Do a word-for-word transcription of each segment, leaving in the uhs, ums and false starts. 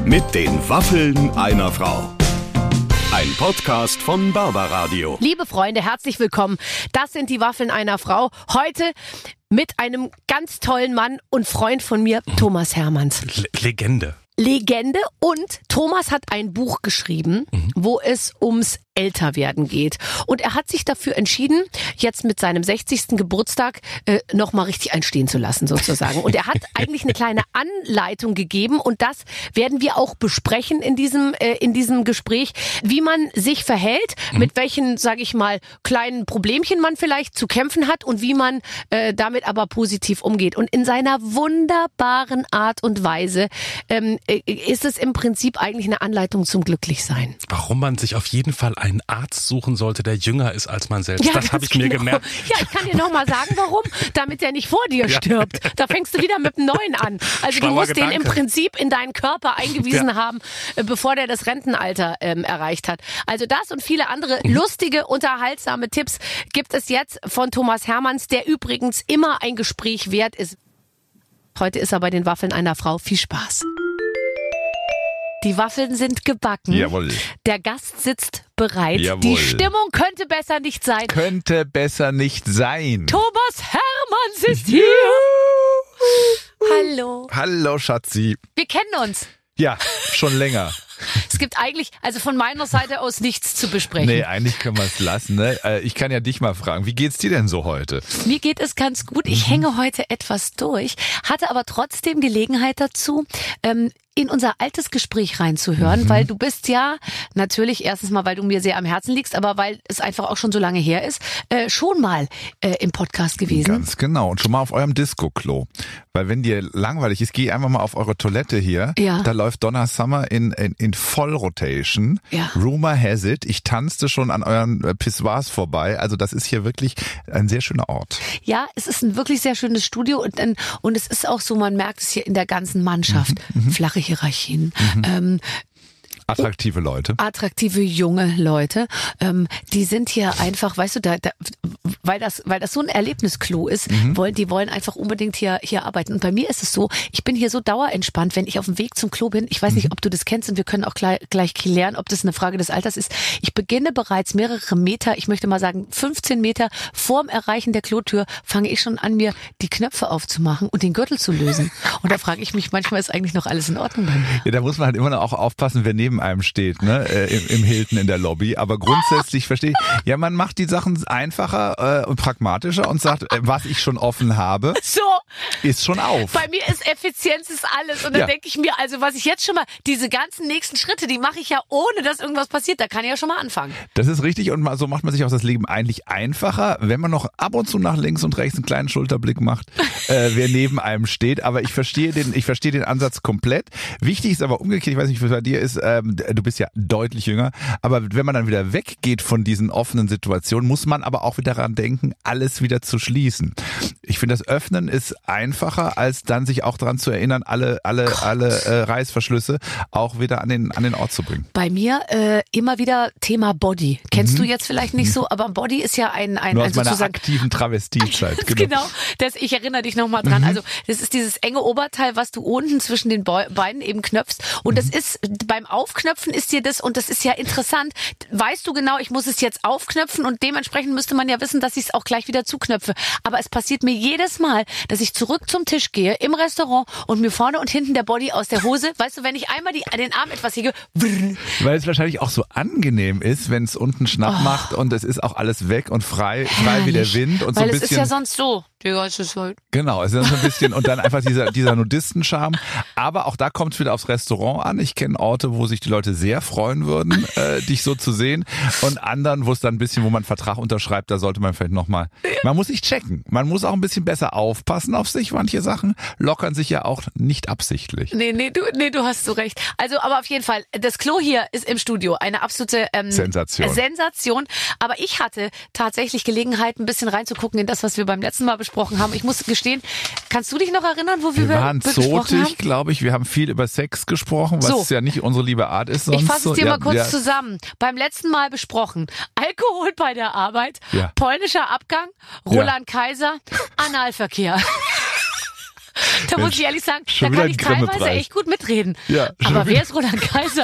Mit den Waffeln einer Frau. Ein Podcast von Barbaradio. Liebe Freunde, herzlich willkommen. Das sind die Waffeln einer Frau. Heute mit einem ganz tollen Mann und Freund von mir, Thomas Hermanns. Le- Legende. Legende. Und Thomas hat ein Buch geschrieben, mhm. wo es ums Älterwerden geht. Und er hat sich dafür entschieden, jetzt mit seinem sechzigsten Geburtstag äh, nochmal richtig einstehen zu lassen, sozusagen. Und er hat eigentlich eine kleine Anleitung gegeben und das werden wir auch besprechen in diesem, äh, in diesem Gespräch, wie man sich verhält, mhm. mit welchen, sage ich mal, kleinen Problemchen man vielleicht zu kämpfen hat und wie man äh, damit aber positiv umgeht. Und in seiner wunderbaren Art und Weise ähm, äh, ist es im Prinzip eigentlich eine Anleitung zum Glücklichsein. Warum man sich auf jeden Fall einen Arzt suchen sollte, der jünger ist als man selbst. Ja, das habe ich genau. mir gemerkt. Ja, ich kann dir noch mal sagen, warum. Damit der nicht vor dir ja. stirbt. Da fängst du wieder mit dem Neuen an. Also Schlauer du musst Gedanke. den im Prinzip in deinen Körper eingewiesen ja. haben, bevor der das Rentenalter ähm, erreicht hat. Also das und viele andere mhm. lustige, unterhaltsame Tipps gibt es jetzt von Thomas Hermanns, der übrigens immer ein Gespräch wert ist. Heute ist er bei den Waffeln einer Frau. Viel Spaß. Die Waffeln sind gebacken. Jawohl. Der Gast sitzt bereit. Jawohl. Die Stimmung könnte besser nicht sein. Könnte besser nicht sein. Thomas Hermanns ist hier. Hallo. Hallo, Schatzi. Wir kennen uns. Ja, schon länger. Es gibt eigentlich, also von meiner Seite aus nichts zu besprechen. Nee, eigentlich können wir es lassen. Ne? Ich kann ja dich mal fragen, wie geht's dir denn so heute? Mir geht es ganz gut. Ich mhm. hänge heute etwas durch, hatte aber trotzdem Gelegenheit dazu, ähm, in unser altes Gespräch reinzuhören, mhm. weil du bist ja natürlich erstens mal, weil du mir sehr am Herzen liegst, aber weil es einfach auch schon so lange her ist, äh, schon mal äh, im Podcast gewesen. Ganz genau und schon mal auf eurem Disco-Klo. Weil wenn dir langweilig ist, geh einfach mal auf eure Toilette hier. Ja. Da läuft Donna Summer in, in, in Vollrotation. Ja. Rumor has it. Ich tanzte schon an euren Pissoirs vorbei. Also das ist hier wirklich ein sehr schöner Ort. Ja, es ist ein wirklich sehr schönes Studio und, und es ist auch so, man merkt es hier in der ganzen Mannschaft. Mhm. Flache Hierarchien. Mhm. Ähm, Attraktive Leute. Attraktive junge Leute. Ähm, die sind hier einfach, weißt du, da, da, weil das, weil das so ein Erlebnisklo ist, mhm. wollen, die wollen einfach unbedingt hier, hier arbeiten. Und bei mir ist es so, ich bin hier so dauerentspannt, wenn ich auf dem Weg zum Klo bin. Ich weiß nicht, ob du das kennst und wir können auch gleich, gleich klären, ob das eine Frage des Alters ist. Ich beginne bereits mehrere Meter, ich möchte mal sagen fünfzehn Meter vorm Erreichen der Klotür, fange ich schon an, mir die Knöpfe aufzumachen und den Gürtel zu lösen. Und da frage ich mich, manchmal ist eigentlich noch alles in Ordnung bei mir. Ja, da muss man halt immer noch auch aufpassen, wer neben einem steht, ne, äh, im, im Hilton in der Lobby. Aber grundsätzlich verstehe ich, ja, man macht die Sachen einfacher äh, und pragmatischer und sagt, äh, was ich schon offen habe, so ist schon auf. Bei mir ist Effizienz ist alles. Und dann ja. denke ich mir, also was ich jetzt schon mal, diese ganzen nächsten Schritte, die mache ich ja ohne, dass irgendwas passiert. Da kann ich ja schon mal anfangen. Das ist richtig und so macht man sich auch das Leben eigentlich einfacher, wenn man noch ab und zu nach links und rechts einen kleinen Schulterblick macht, äh, wer neben einem steht. Aber ich verstehe den, ich verstehe den Ansatz komplett. Wichtig ist aber umgekehrt, ich weiß nicht, was bei dir ist, ähm, du bist ja deutlich jünger, aber wenn man dann wieder weggeht von diesen offenen Situationen, muss man aber auch wieder daran denken, alles wieder zu schließen. Ich finde, das Öffnen ist einfacher, als dann sich auch daran zu erinnern, alle alle Gott. alle äh, Reißverschlüsse auch wieder an den an den Ort zu bringen. Bei mir äh, immer wieder Thema Body. Kennst mhm. du jetzt vielleicht nicht so, aber Body ist ja ein ein, Nur ein aus meiner sozusagen aktiven Travestiezeit. Genau. genau. Das, ich erinnere dich nochmal dran. Mhm. Also das ist dieses enge Oberteil, was du unten zwischen den Beinen eben knöpfst. Und mhm. das ist beim Aufknöpfen ist dir das, und das ist ja interessant, weißt du genau, ich muss es jetzt aufknöpfen und dementsprechend müsste man ja wissen, dass ich es auch gleich wieder zuknöpfe. Aber es passiert mir jedes Mal, dass ich zurück zum Tisch gehe im Restaurant und mir vorne und hinten der Body aus der Hose, weißt du, wenn ich einmal die, den Arm etwas hege, brrr. Weil es wahrscheinlich auch so angenehm ist, wenn es unten Schnapp oh. macht und es ist auch alles weg und frei, frei wie der Wind und Weil so ein es bisschen. ist ja sonst so. Ja, es ist halt. Genau, es ist so ein bisschen und dann einfach dieser dieser Nudistenscharme. Aber auch da kommt es wieder aufs Restaurant an. Ich kenne Orte, wo sich die Leute sehr freuen würden, äh, dich so zu sehen, und anderen, wo es dann ein bisschen, wo man einen Vertrag unterschreibt, da sollte man vielleicht nochmal. Man muss sich checken. Man muss auch ein bisschen besser aufpassen auf sich. Manche Sachen lockern sich ja auch nicht absichtlich. Nee, nee, du, nee, du hast so recht. Also, aber auf jeden Fall, das Klo hier ist im Studio eine absolute ähm, Sensation. Sensation. Aber ich hatte tatsächlich Gelegenheit, ein bisschen reinzugucken in das, was wir beim letzten Mal besprochen haben. Ich muss gestehen, kannst du dich noch erinnern, wo wir, wir waren besprochen haben? zotig, glaube ich. Wir haben viel über Sex gesprochen, was so. ja nicht unsere liebe Art ist. Sonst ich fasse so. es dir ja, mal kurz ja. zusammen. Beim letzten Mal besprochen. Alkohol bei der Arbeit, ja. polnischer Abgang, Roland ja. Kaiser, Analverkehr. Da muss Mensch, ich ehrlich sagen, schon da wieder kann ich ein teilweise Grimme-Preis. echt gut mitreden. Ja, schon Aber wieder. wer ist Roland Kaiser?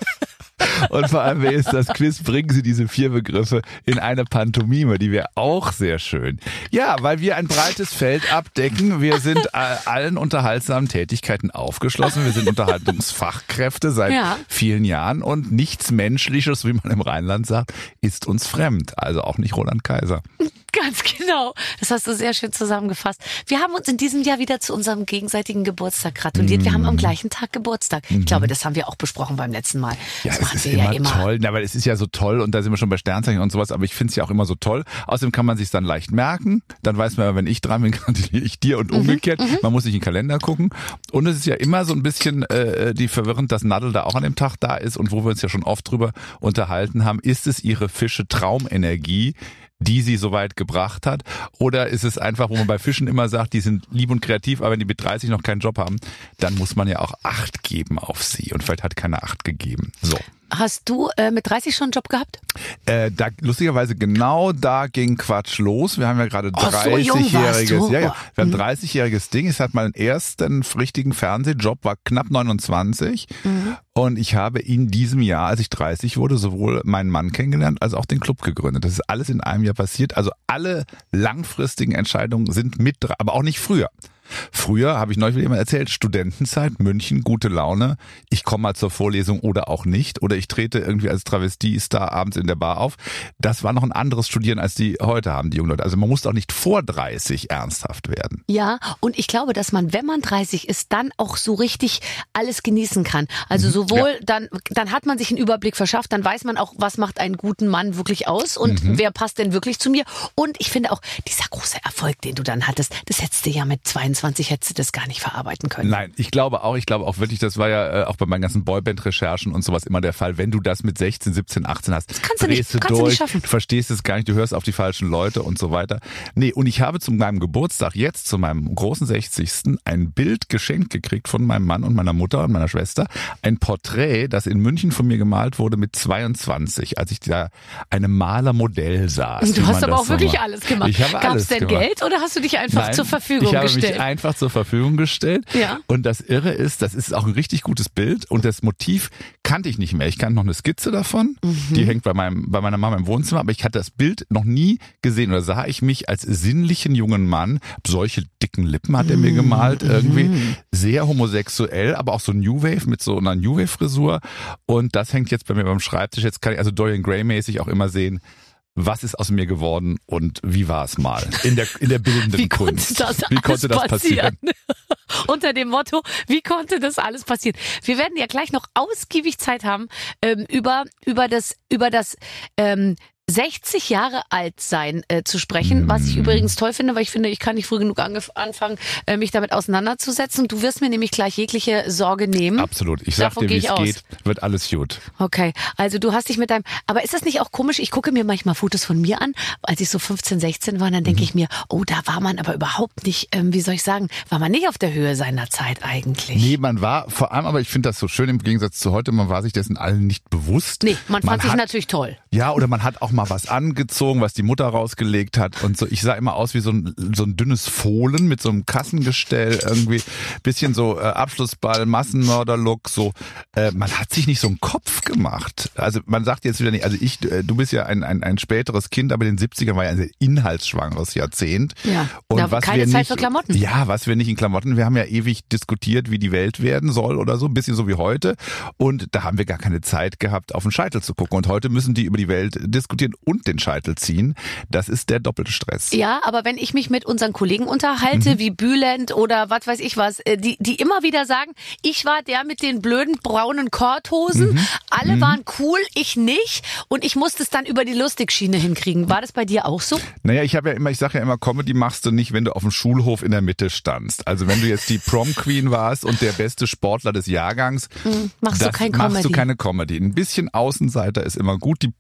Und vor allem, wer ist das Quiz? Bringen Sie diese vier Begriffe in eine Pantomime, die wäre auch sehr schön. Ja, weil wir ein breites Feld abdecken. Wir sind äh, allen unterhaltsamen Tätigkeiten aufgeschlossen. Wir sind Unterhaltungsfachkräfte seit Ja. vielen Jahren und nichts Menschliches, wie man im Rheinland sagt, ist uns fremd. Also auch nicht Roland Kaiser. Ganz genau. Das hast du sehr schön zusammengefasst. Wir haben uns in diesem Jahr wieder zu unserem gegenseitigen Geburtstag gratuliert. Wir haben am gleichen Tag Geburtstag. Ich glaube, das haben wir auch besprochen beim letzten Mal. Ja, das es machen ist wir immer, ja immer. toll. Na, aber es ist ja so toll und da sind wir schon bei Sternzeichen und sowas, aber ich finde es ja auch immer so toll. Außerdem kann man sich dann leicht merken. Dann weiß man, wenn ich dran bin, gratuliere ich dir und umgekehrt. Mhm, Man muss nicht in den Kalender gucken. Und es ist ja immer so ein bisschen äh, die verwirrend, dass Nadel da auch an dem Tag da ist und wo wir uns ja schon oft drüber unterhalten haben. Ist es ihre Fische Traumenergie, die sie so weit gebracht hat? Oder ist es einfach, wo man bei Fischen immer sagt, die sind lieb und kreativ, aber wenn die mit dreißig noch keinen Job haben, dann muss man ja auch Acht geben auf sie. Und vielleicht hat keiner Acht gegeben. So. Hast du äh, mit dreißig schon einen Job gehabt? Äh, da, lustigerweise genau da ging Quatsch los. Wir haben ja gerade Oh, so jung warst dreißigjähriges, du. ja, ja, wir haben Mhm. dreißigjähriges Ding. Ich hatte meinen ersten richtigen Fernsehjob, war knapp neunundzwanzig. Mhm. Und ich habe in diesem Jahr, als ich dreißig wurde, sowohl meinen Mann kennengelernt, als auch den Club gegründet. Das ist alles in einem Jahr passiert. Also alle langfristigen Entscheidungen sind mit dran, aber auch nicht früher. Früher, habe ich neulich wieder jemand erzählt, Studentenzeit, München, gute Laune, ich komme mal zur Vorlesung oder auch nicht, oder ich trete irgendwie als Travestie-Star abends in der Bar auf. Das war noch ein anderes Studieren, als die heute haben, die jungen Leute. Also man muss auch nicht vor dreißig ernsthaft werden. Ja, und ich glaube, dass man, wenn man dreißig ist, dann auch so richtig alles genießen kann. Also sowohl, Ja. dann, dann hat man sich einen Überblick verschafft, dann weiß man auch, was macht einen guten Mann wirklich aus und Mhm. wer passt denn wirklich zu mir. Und ich finde auch, dieser große Erfolg, den du dann hattest, das hättest du ja mit zweiundzwanzig hättest du das gar nicht verarbeiten können. Nein, ich glaube auch, ich glaube auch wirklich, das war ja äh, auch bei meinen ganzen Boyband-Recherchen und sowas immer der Fall. Wenn du das mit sechzehn, siebzehn, achtzehn hast, das kannst du nicht- kannst du nicht schaffen. Du verstehst es gar nicht, du hörst auf die falschen Leute und so weiter. Nee, und ich habe zu meinem Geburtstag, jetzt zu meinem großen sechzigsten ein Bild geschenkt gekriegt von meinem Mann und meiner Mutter und meiner Schwester. Ein Porträt, das in München von mir gemalt wurde mit zweiundzwanzig, als ich da einem Malermodell saß. Du wie hast man aber das auch so wirklich macht. alles gemacht. Ich habe Gab es alles denn gemacht. Geld oder hast du dich einfach Nein, zur Verfügung ich habe gestellt? mich einfach zur Verfügung gestellt. Ja. Und das Irre ist, das ist auch ein richtig gutes Bild und das Motiv kannte ich nicht mehr. Ich kannte noch eine Skizze davon, Mhm. die hängt bei meinem bei meiner Mama im Wohnzimmer, aber ich hatte das Bild noch nie gesehen oder sah ich mich als sinnlichen jungen Mann, solche dicken Lippen hat er mir gemalt, irgendwie sehr homosexuell, aber auch so New Wave mit so einer New Wave Frisur und das hängt jetzt bei mir beim Schreibtisch. Jetzt kann ich also Dorian Gray mäßig auch immer sehen, was ist aus mir geworden und wie war es mal in der in der bildenden Wie konnte Kunst. das wie konnte alles das passieren? Unter dem Motto, wie konnte das alles passieren? Wir werden ja gleich noch ausgiebig Zeit haben, ähm, über, über das, über das, ähm, sechzig Jahre alt sein äh, zu sprechen, was ich übrigens toll finde, weil ich finde, ich kann nicht früh genug angef- anfangen, äh, mich damit auseinanderzusetzen. Du wirst mir nämlich gleich jegliche Sorge nehmen. Absolut. Ich sag Davon dir, gehe wie ich es aus. geht, wird alles gut. Okay, also du hast dich mit deinem, aber ist das nicht auch komisch? Ich gucke mir manchmal Fotos von mir an, als ich so fünfzehn, sechzehn war, dann denke ich mir, oh, da war man aber überhaupt nicht, ähm, wie soll ich sagen, war man nicht auf der Höhe seiner Zeit eigentlich. Nee, man war vor allem, aber ich finde das so schön im Gegensatz zu heute, man war sich dessen allen nicht bewusst. Nee, man fand sich hat, natürlich toll. Ja, oder man hat auch mal was angezogen, was die Mutter rausgelegt hat und so. Ich sah immer aus wie so ein, so ein dünnes Fohlen mit so einem Kassengestell irgendwie. Bisschen so äh, Abschlussball, Massenmörder-Look, so. Äh, man hat sich nicht so einen Kopf gemacht. Also man sagt jetzt wieder nicht, also ich, äh, du bist ja ein, ein, ein späteres Kind, aber in den siebzigern war ja ein sehr inhaltsschwangeres Jahrzehnt. Ja, und da was keine wir Zeit nicht, für Klamotten. Ja, was wir nicht in Klamotten, wir haben ja ewig diskutiert, wie die Welt werden soll oder so, ein bisschen so wie heute. Und da haben wir gar keine Zeit gehabt, auf den Scheitel zu gucken. Und heute müssen die über die Welt diskutieren und den Scheitel ziehen. Das ist der doppelte Stress. Ja, aber wenn ich mich mit unseren Kollegen unterhalte, Mhm. wie Bülent oder was weiß ich was, äh, die, die immer wieder sagen, ich war der mit den blöden braunen Korthosen, Mhm. alle Mhm. waren cool, ich nicht und ich musste es dann über die Lustigschiene hinkriegen. War das bei dir auch so? Naja, ich habe ja immer, ich sage ja immer, Comedy machst du nicht, wenn du auf dem Schulhof in der Mitte standst. Also wenn du jetzt die Prom Queen warst und der beste Sportler des Jahrgangs, Hm, machst du das kein machst Comedy. du keine Comedy. Ein bisschen Außenseiter ist immer gut. Die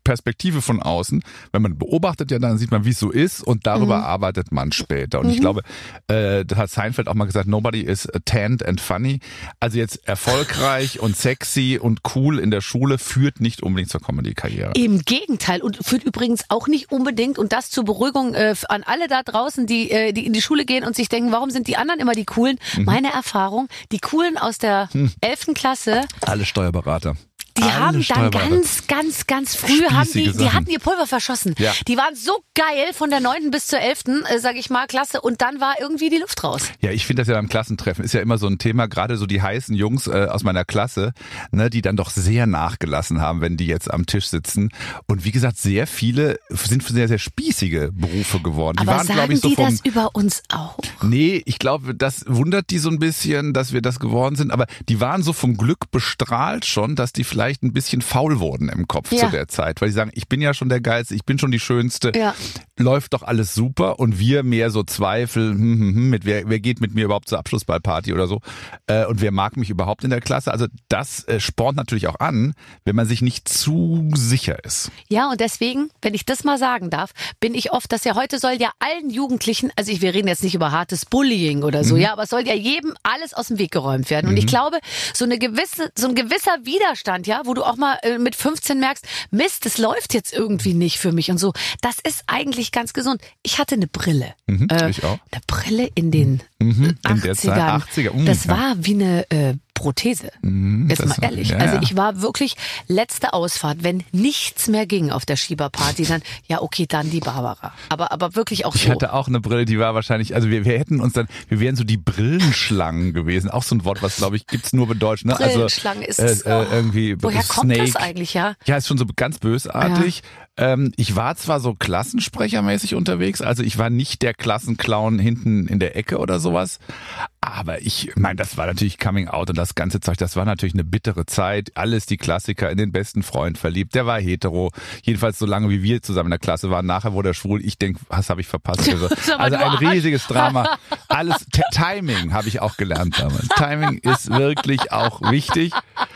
Perspektive von außen. Wenn man beobachtet ja, dann sieht man, wie es so ist und darüber mhm. arbeitet man später. Und mhm. ich glaube, äh, da hat Seinfeld auch mal gesagt, nobody is tanned and funny. Also jetzt erfolgreich und sexy und cool in der Schule führt nicht unbedingt zur Comedy-Karriere. Im Gegenteil und führt übrigens auch nicht unbedingt, und das zur Beruhigung äh, an alle da draußen, die, äh, die in die Schule gehen und sich denken, warum sind die anderen immer die Coolen? Mhm. Meine Erfahrung, die Coolen aus der elften Klasse. Alle Steuerberater. Die Alle haben dann ganz, ganz, ganz früh, haben die, die hatten ihr Pulver verschossen. Ja. Die waren so geil von der neunten bis zur elften, äh, sag ich mal, Klasse. Und dann war irgendwie die Luft raus. Ja, ich finde das ja beim Klassentreffen ist ja immer so ein Thema, gerade so die heißen Jungs äh, aus meiner Klasse, ne, die dann doch sehr nachgelassen haben, wenn die jetzt am Tisch sitzen. Und wie gesagt, sehr viele sind sehr, sehr spießige Berufe geworden. Die Aber waren, sagen glaub ich, so die vom, das über uns auch? Nee, ich glaube, das wundert die so ein bisschen, dass wir das geworden sind. Aber die waren so vom Glück bestrahlt schon, dass die vielleicht ein bisschen faul wurden im Kopf ja. zu der Zeit, weil die sagen, ich bin ja schon der Geilste, ich bin schon die Schönste, ja. läuft doch alles super und wir mehr so Zweifel, hm, hm, hm, mit wer, wer geht mit mir überhaupt zur Abschlussballparty oder so äh, und wer mag mich überhaupt in der Klasse, also das äh, spornt natürlich auch an, wenn man sich nicht zu sicher ist. Ja, und deswegen, wenn ich das mal sagen darf, bin ich oft, dass ja heute soll ja allen Jugendlichen, also ich, wir reden jetzt nicht über hartes Bullying oder so, mhm. ja, aber es soll ja jedem alles aus dem Weg geräumt werden und mhm. ich glaube, so eine gewisse, so ein gewisser Widerstand, ja, wo du auch mal mit fünfzehn merkst, Mist, das läuft jetzt irgendwie nicht für mich und so. Das ist eigentlich ganz gesund. Ich hatte eine Brille. Mhm, äh, ich auch. Eine Brille in den mhm, in achtzigern. Der Zeit, achtziger. Mhm, das ja. war wie eine äh, Prothese. Mhm, Jetzt mal ehrlich. Ja, also ja. ich war wirklich letzte Ausfahrt. Wenn nichts mehr ging auf der Schieberparty, dann, ja okay, dann die Barbara. Aber aber wirklich auch so. Ich hatte auch eine Brille, die war wahrscheinlich, also wir, wir hätten uns dann, wir wären so die Brillenschlangen gewesen. Auch so ein Wort, was glaube ich gibt's nur bedeutet. Ne? Brillenschlangen also, ist es. Äh, äh, irgendwie woher kommt Snake. das eigentlich, ja? Ja, ist schon so ganz bösartig. Ja. Ähm, ich war zwar so klassensprechermäßig unterwegs, also ich war nicht der Klassenclown hinten in der Ecke oder sowas, aber ich meine, das war natürlich Coming Out und das ganze Zeug, das war natürlich eine bittere Zeit. Alles die Klassiker, in den besten Freund verliebt, der war hetero, jedenfalls so lange wie wir zusammen in der Klasse waren. Nachher wurde er schwul, ich denke, was habe ich verpasst? Also, also ein riesiges Drama. Alles, T- Timing habe ich auch gelernt damals. Timing ist wirklich auch wichtig.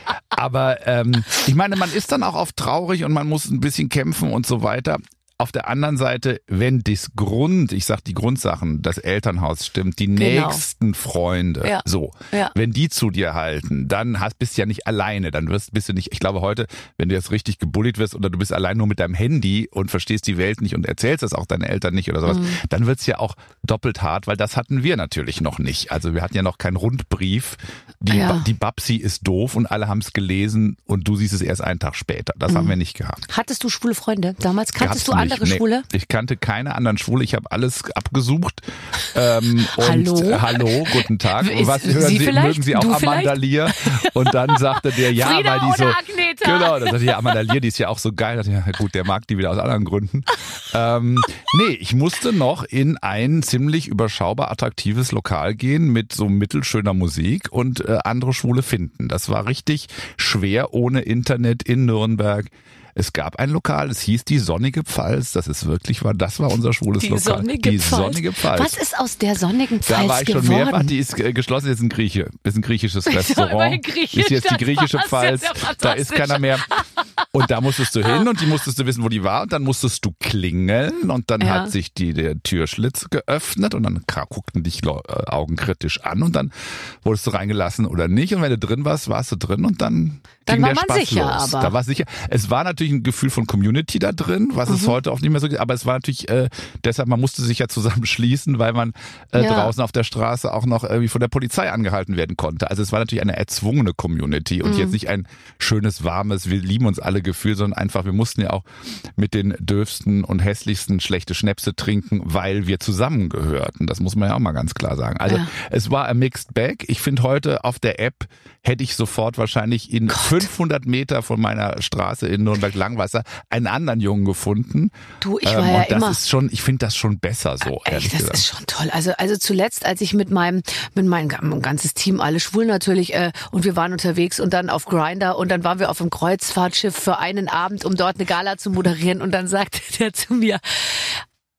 Aber ähm, ich meine, man ist dann auch oft traurig und man muss ein bisschen kämpfen und so weiter. Auf der anderen Seite, wenn das Grund, ich sag die Grundsachen, das Elternhaus stimmt, die genau. nächsten Freunde, ja. so, ja. wenn die zu dir halten, dann hast, bist du ja nicht alleine, dann wirst, bist du nicht, ich glaube heute, wenn du jetzt richtig gebullied wirst oder du bist allein nur mit deinem Handy und verstehst die Welt nicht und erzählst das auch deinen Eltern nicht oder sowas, mhm. dann wird's ja auch doppelt hart, weil das hatten wir natürlich noch nicht. Also wir hatten ja noch keinen Rundbrief, die, ja. die Babsi ist doof und alle haben's gelesen und du siehst es erst einen Tag später. Das mhm. haben wir nicht gehabt. Hattest du schwule Freunde? Damals kanntest Gab's du andere Nee, Schwule? Ich kannte keine anderen Schwule. Ich habe alles abgesucht. Ähm, und hallo? Äh, hallo, guten Tag. Ist Was hören Sie, Sie, vielleicht? mögen Sie auch Du Amanda Lear? Und dann sagte der, ja, Frieda weil die so. oder Agneta? Genau, dann sagte ja, Amanda Lear, die ist ja auch so geil. Da dachte ich, ja, gut, der mag die wieder aus anderen Gründen. ähm, nee, ich musste noch in ein ziemlich überschaubar attraktives Lokal gehen mit so mittelschöner Musik und äh, andere Schwule finden. Das war richtig schwer ohne Internet in Nürnberg. Es gab ein Lokal, es hieß die Sonnige Pfalz. Das ist wirklich war, das war unser schwules die Lokal. Sonnige die Pfalz. Sonnige Pfalz. Was ist aus der Sonnigen Pfalz Da war ich geworden? schon mehrfach. Die ist äh, geschlossen, ist ein Grieche, ist ein griechisches Restaurant. Griechisch, ist jetzt die griechische Pfalz. Ja da ist keiner mehr. Und da musstest du hin und die musstest du wissen, wo die war. Und dann musstest du klingeln und dann ja. hat sich die der Türschlitz geöffnet und dann guckten dich äh, Augen kritisch an und dann wurdest du reingelassen oder nicht. Und wenn du drin warst, warst du drin und dann Dann ging war der man Spaß sicher, los. aber. Da war sicher. Es war natürlich ein Gefühl von Community da drin, was mhm. es heute auch nicht mehr so gibt. Aber es war natürlich äh, deshalb, man musste sich ja zusammenschließen, weil man äh, ja. draußen auf der Straße auch noch irgendwie von der Polizei angehalten werden konnte. Also es war natürlich eine erzwungene Community und mhm. jetzt nicht ein schönes, warmes, wir lieben uns alle Gefühl, sondern einfach, wir mussten ja auch mit den döfsten und hässlichsten schlechte Schnäpse trinken, weil wir zusammengehörten. Das muss man ja auch mal ganz klar sagen. Also ja. es war a mixed bag. Ich finde heute auf der App hätte ich sofort wahrscheinlich in Gott. fünfhundert Meter von meiner Straße in Nürnberg-Langwasser einen anderen Jungen gefunden. Du, ich war ähm, ja und das immer. ist schon, ich finde das schon besser so. Echt, ehrlich das gesagt. ist schon toll. Also, also zuletzt, als ich mit meinem, mit meinem mein ganzes Team, alle schwul natürlich, äh, und wir waren unterwegs und dann auf Grindr und dann waren wir auf einem Kreuzfahrtschiff für einen Abend, um dort eine Gala zu moderieren und dann sagte der zu mir,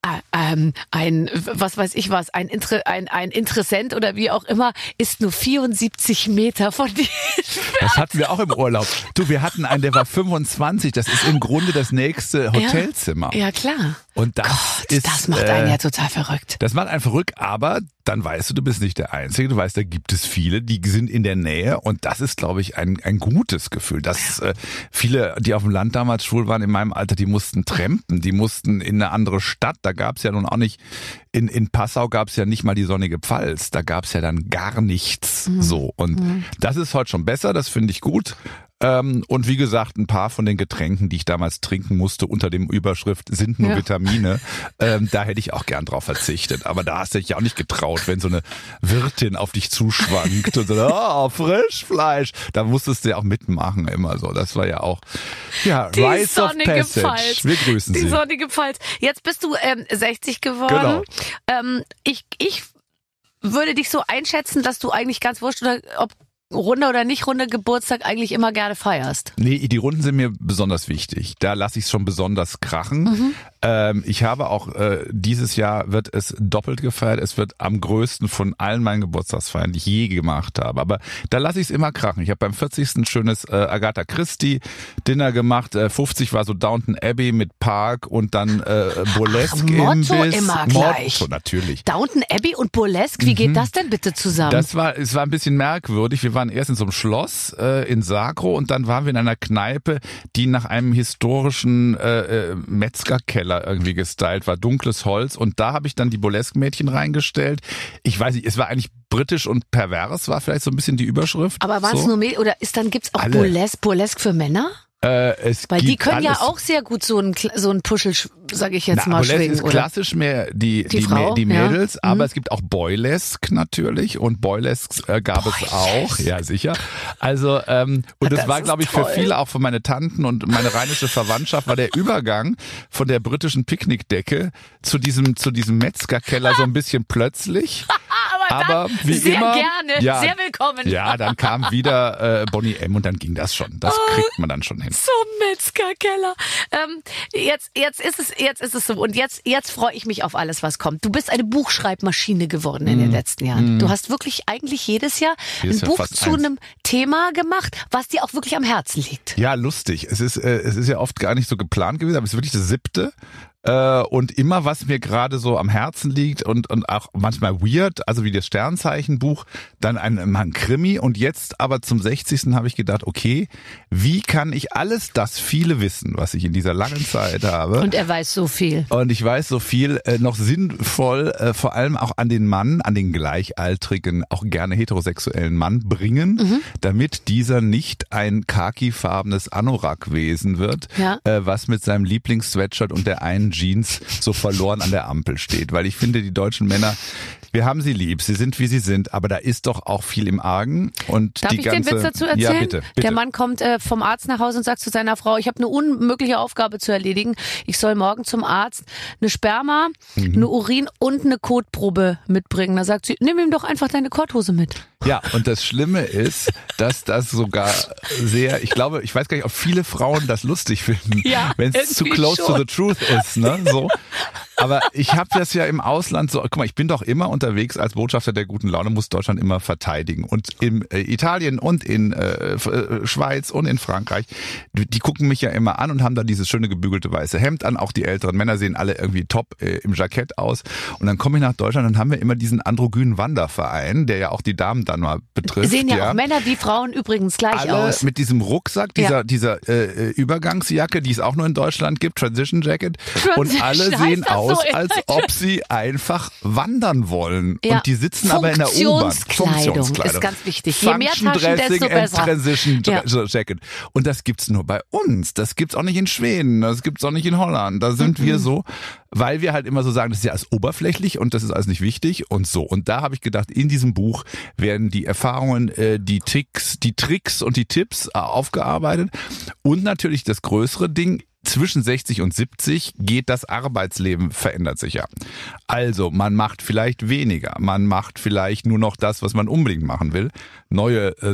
ähm, ein, was weiß ich was, ein, Inter, ein, ein Interessent oder wie auch immer, ist nur vierundsiebzig Meter von dir. Das hatten wir auch im Urlaub. Du, wir hatten einen, der war fünfundzwanzig. Das ist im Grunde das nächste Hotelzimmer. Ja, ja klar. Und das Gott, ist, das macht einen äh, ja total verrückt. Das macht einen verrückt, aber dann weißt du, du bist nicht der Einzige. Du weißt, da gibt es viele, die sind in der Nähe und das ist, glaube ich, ein ein gutes Gefühl. Dass äh, viele, die auf dem Land damals schwul waren, in meinem Alter, die mussten trampen, die mussten in eine andere Stadt. Da gab es ja nun auch nicht, in in Passau gab es ja nicht mal die sonnige Pfalz. Da gab es ja dann gar nichts. Mhm. So und mhm. das ist heute schon besser, das finde ich gut. Ähm, und wie gesagt, ein paar von den Getränken, die ich damals trinken musste, unter dem Überschrift sind nur ja. Vitamine, ähm, da hätte ich auch gern drauf verzichtet. Aber da hast du dich auch nicht getraut, wenn so eine Wirtin auf dich zuschwankt und so, oh, Frischfleisch. Da musstest du ja auch mitmachen immer so. Das war ja auch, ja, die Rites of Passage. Pfalz. Wir grüßen die Sie. Die sonnige Pfalz. Jetzt bist du ähm, sechzig geworden. Genau. Ähm, ich, ich würde dich so einschätzen, dass du eigentlich ganz wurscht oder ob Runde oder nicht Runde Geburtstag eigentlich immer gerne feierst. Nee, die Runden sind mir besonders wichtig. Da lasse ich es schon besonders krachen. Mhm. Ähm, ich habe auch, äh, dieses Jahr wird es doppelt gefeiert. Es wird am größten von allen meinen Geburtstagsfeiern, die ich je gemacht habe. Aber da lasse ich es immer krachen. Ich habe beim vierzigsten ein schönes äh, Agatha Christie Dinner gemacht. Äh, fünfzig war so Downton Abbey mit Park und dann äh, Burlesque Ach, Motto Imbiss. immer gleich. Motto, natürlich. Downton Abbey und Burlesque, wie mhm. geht das denn bitte zusammen? Das war, es war ein bisschen merkwürdig. Wir waren erst in so einem Schloss äh, in Sagro und dann waren wir in einer Kneipe, die nach einem historischen äh, äh, Metzgerkeller irgendwie gestylt war, dunkles Holz und da habe ich dann die Burlesque-Mädchen reingestellt. Ich weiß nicht, es war eigentlich britisch und pervers, war vielleicht so ein bisschen die Überschrift. Aber waren es so. nur Mädchen oder ist dann gibt's auch Alle. Burlesque, Burlesque für Männer? Äh, es Weil gibt die können alles. ja auch sehr gut so ein so ein Puschel, sage ich jetzt Na, mal, Burlesque schwingen. ist Oder? klassisch mehr die Die die, Frau, die Mädels, ja. aber Mhm. es gibt auch Boylesque natürlich und Boylesque äh, gab Boylesque. es auch, ja sicher. Also ähm, und das, Das war ist glaube ich toll. für viele, auch für meine Tanten und meine rheinische Verwandtschaft, war der Übergang von der britischen Picknickdecke zu diesem zu diesem Metzgerkeller so ein bisschen plötzlich. aber Aber dann wie sehr immer, gerne, ja, sehr willkommen. Ja, dann kam wieder äh, Bonnie M und dann ging das schon. Das kriegt man dann schon hin. Zum Metzgerkeller. Ähm, jetzt, jetzt ist es, jetzt ist es so. Und jetzt, jetzt freue ich mich auf alles, was kommt. Du bist eine Buchschreibmaschine geworden in mm. den letzten Jahren. Mm. Du hast wirklich eigentlich jedes Jahr jedes ein Jahr Buch zu eins. einem Thema gemacht, was dir auch wirklich am Herzen liegt. Ja, lustig. Es ist, äh, es ist ja oft gar nicht so geplant gewesen, aber es ist wirklich das siebte. Äh, und immer, was mir gerade so am Herzen liegt und, und auch manchmal weird, also wie das Sternzeichenbuch, dann ein, ein Krimi und jetzt aber zum sechzigsten habe ich gedacht, okay, wie kann ich alles das viele wissen, was ich in dieser langen Zeit habe? Und er weiß so viel. Und ich weiß so viel, äh, noch sinnvoll, äh, vor allem auch an den Mann, an den gleichaltrigen, auch gerne heterosexuellen Mann bringen, mhm. damit dieser nicht ein khakifarbenes Anorak-Wesen wird, ja. äh, was mit seinem Lieblings-Sweatshirt und der einen Jeans so verloren an der Ampel steht. Weil ich finde, die deutschen Männer, wir haben sie lieb, sie sind wie sie sind, aber da ist doch auch viel im Argen. Und Darf die ich ganze, den Witz dazu erzählen? Ja, bitte, bitte. Der Mann kommt äh, vom Arzt nach Hause und sagt zu seiner Frau, ich habe eine unmögliche Aufgabe zu erledigen. Ich soll morgen zum Arzt eine Sperma, mhm. eine Urin und eine Kotprobe mitbringen. Da sagt sie, nimm ihm doch einfach deine Korthose mit. Ja, und das Schlimme ist, dass das sogar sehr, ich glaube, ich weiß gar nicht, ob viele Frauen das lustig finden, ja, wenn es zu close schon. to the truth ist, ne? So. Aber ich habe das ja im Ausland so, guck mal, ich bin doch immer unterwegs als Botschafter der guten Laune, muss Deutschland immer verteidigen. Und in äh, Italien und in äh, Schweiz und in Frankreich, die, die gucken mich ja immer an und haben da dieses schöne gebügelte weiße Hemd an. Auch die älteren Männer sehen alle irgendwie top äh, im Jackett aus. Und dann komme ich nach Deutschland und dann haben wir immer diesen androgynen Wanderverein, der ja auch die Damen dann mal betrifft. Sehen ja, ja auch Männer wie Frauen übrigens gleich alle aus. Mit diesem Rucksack, dieser, ja. dieser äh, Übergangsjacke, die es auch nur in Deutschland gibt, Transition Jacket. Transition, und alle sehen aus, so als ob sie einfach wandern wollen. Ja. Und die sitzen aber in der U-Bahn. Funktionskleidung ist ganz wichtig. Je mehr Function Taschen, Dressing desto and besser. Transition Ja. Jacket. Und das gibt's nur bei uns. Das gibt's auch nicht in Schweden. Das gibt's auch nicht in Holland. Da sind mhm. wir so, weil wir halt immer so sagen, das ist ja alles oberflächlich und das ist alles nicht wichtig und so. Und da habe ich gedacht, in diesem Buch werden die Erfahrungen, äh, die Tricks, die Tricks und die Tipps äh, aufgearbeitet. Und natürlich das größere Ding, zwischen sechzig und siebzig geht das Arbeitsleben, verändert sich ja. Also man macht vielleicht weniger, man macht vielleicht nur noch das, was man unbedingt machen will. Neue äh, Sachen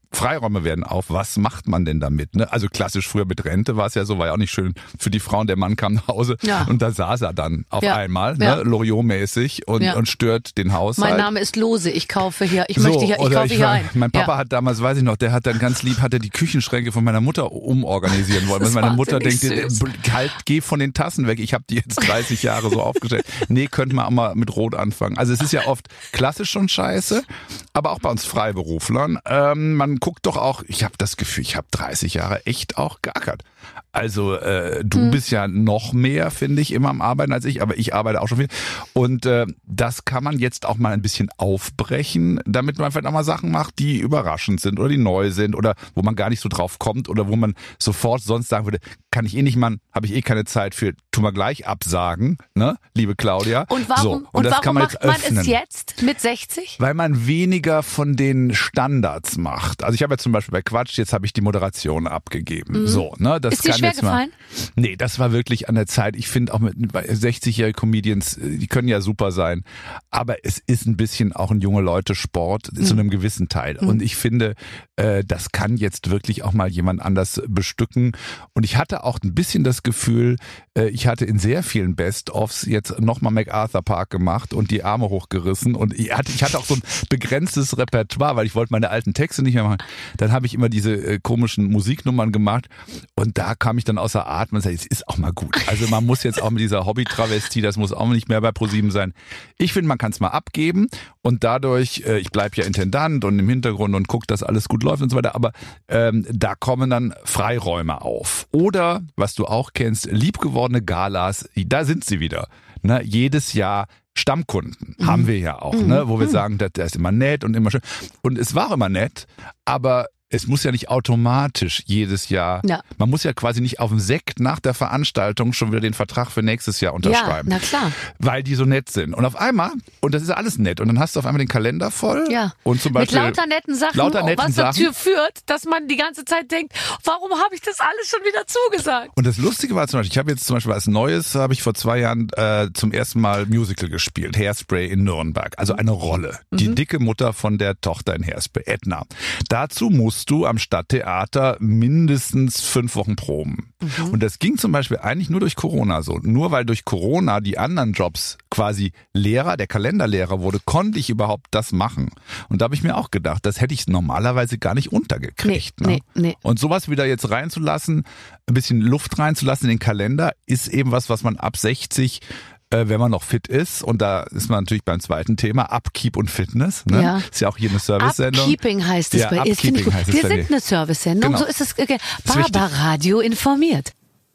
Freiräume werden auf. Was macht man denn damit? Ne? Also klassisch früher mit Rente war es ja so, war ja auch nicht schön für die Frauen. Der Mann kam nach Hause ja. und da saß er dann auf ja. einmal, ja. ne? Loriot-mäßig und, ja. und stört den Haushalt. Mein Name ist Lose, ich kaufe hier, ich so, möchte hier, ich kaufe ich hier war, ein. Mein Papa ja. hat damals, weiß ich noch, der hat dann ganz lieb, hat er die Küchenschränke von meiner Mutter umorganisieren wollen. Das ist meine Mutter denkt, süß. halt, geh von den Tassen weg. Ich habe die jetzt dreißig Jahre so aufgestellt. Nee, könnte man auch mal mit Rot anfangen. Also es ist ja oft klassisch schon scheiße, aber auch bei uns Freiberuflern. Ähm, man guckt doch auch, ich habe das Gefühl, ich habe dreißig Jahre echt auch geackert. Also äh, du hm. bist ja noch mehr, finde ich, immer am Arbeiten als ich, aber ich arbeite auch schon viel. Und äh, das kann man jetzt auch mal ein bisschen aufbrechen, damit man vielleicht auch mal Sachen macht, die überraschend sind oder die neu sind oder wo man gar nicht so drauf kommt oder wo man sofort sonst sagen würde, kann ich eh nicht machen, habe ich eh keine Zeit für, tu mal gleich absagen, ne, liebe Claudia. Und warum, so, und und das warum kann man macht jetzt man es jetzt mit sechzig? Weil man weniger von den Standards macht. Also ich habe ja zum Beispiel bei Quatsch, jetzt habe ich die Moderation abgegeben. Mhm. So, ne, das Ist dir kann schwer jetzt mal, gefallen? Nee, das war wirklich an der Zeit. Ich finde auch mit sechzigjährigen Comedians, die können ja super sein, aber es ist ein bisschen auch ein junge Leute Sport mhm. zu einem gewissen Teil. Mhm. Und ich finde, äh, das kann jetzt wirklich auch mal jemand anders bestücken. Und ich hatte auch ein bisschen das Gefühl, äh, ich hatte in sehr vielen Best-ofs jetzt nochmal MacArthur Park gemacht und die Arme hochgerissen und ich hatte, ich hatte auch so ein begrenztes Repertoire, weil ich wollte meine alten Texte nicht mehr machen. Dann habe ich immer diese äh, komischen Musiknummern gemacht und da kam ich dann außer Atem und sagte, es ist auch mal gut. Also man muss jetzt auch mit dieser Hobby-Travestie, das muss auch nicht mehr bei ProSieben sein. Ich finde, man kann es mal abgeben und dadurch, äh, ich bleibe ja Intendant und im Hintergrund und gucke, dass alles gut läuft und so weiter, aber ähm, da kommen dann Freiräume auf. Oder, was du auch kennst, liebgewordene Galas, da sind sie wieder. Ne? Jedes Jahr Stammkunden mhm. haben wir ja auch, mhm. ne? Wo wir mhm. sagen, der, der ist immer nett und immer schön. Und es war auch immer nett, aber es muss ja nicht automatisch jedes Jahr, ja. man muss ja quasi nicht auf dem Sekt nach der Veranstaltung schon wieder den Vertrag für nächstes Jahr unterschreiben. Ja, na klar. Weil die so nett sind. Und auf einmal, und das ist alles nett, und dann hast du auf einmal den Kalender voll. Ja. Und zum Beispiel mit lauter netten Sachen, lauter netten was Sachen. dazu führt, dass man die ganze Zeit denkt, warum habe ich das alles schon wieder zugesagt? Und das Lustige war zum Beispiel, ich habe jetzt zum Beispiel als Neues, habe ich vor zwei Jahren äh, zum ersten Mal Musical gespielt, Hairspray in Nürnberg. Also eine Rolle. Mhm. Die dicke Mutter von der Tochter in Hairspray, Edna. Dazu musst du am Stadttheater mindestens fünf Wochen proben. Mhm. Und das ging zum Beispiel eigentlich nur durch Corona so. Nur weil durch Corona die anderen Jobs quasi Lehrer, der Kalenderlehrer wurde, konnte ich überhaupt das machen. Und da habe ich mir auch gedacht, das hätte ich normalerweise gar nicht untergekriegt. Nee, ne? nee, nee. Und sowas wieder jetzt reinzulassen, ein bisschen Luft reinzulassen in den Kalender, ist eben was, was man ab sechzig wenn man noch fit ist, und da ist man natürlich beim zweiten Thema, Upkeep und Fitness. Ne? Ja. Ist ja auch hier eine Service-Sendung. Upkeeping heißt es ja, bei Upkeeping ist, heißt es Wir bei sind dir. eine Service-Sendung, Genau. so ist es. Okay. Barbaradio informiert.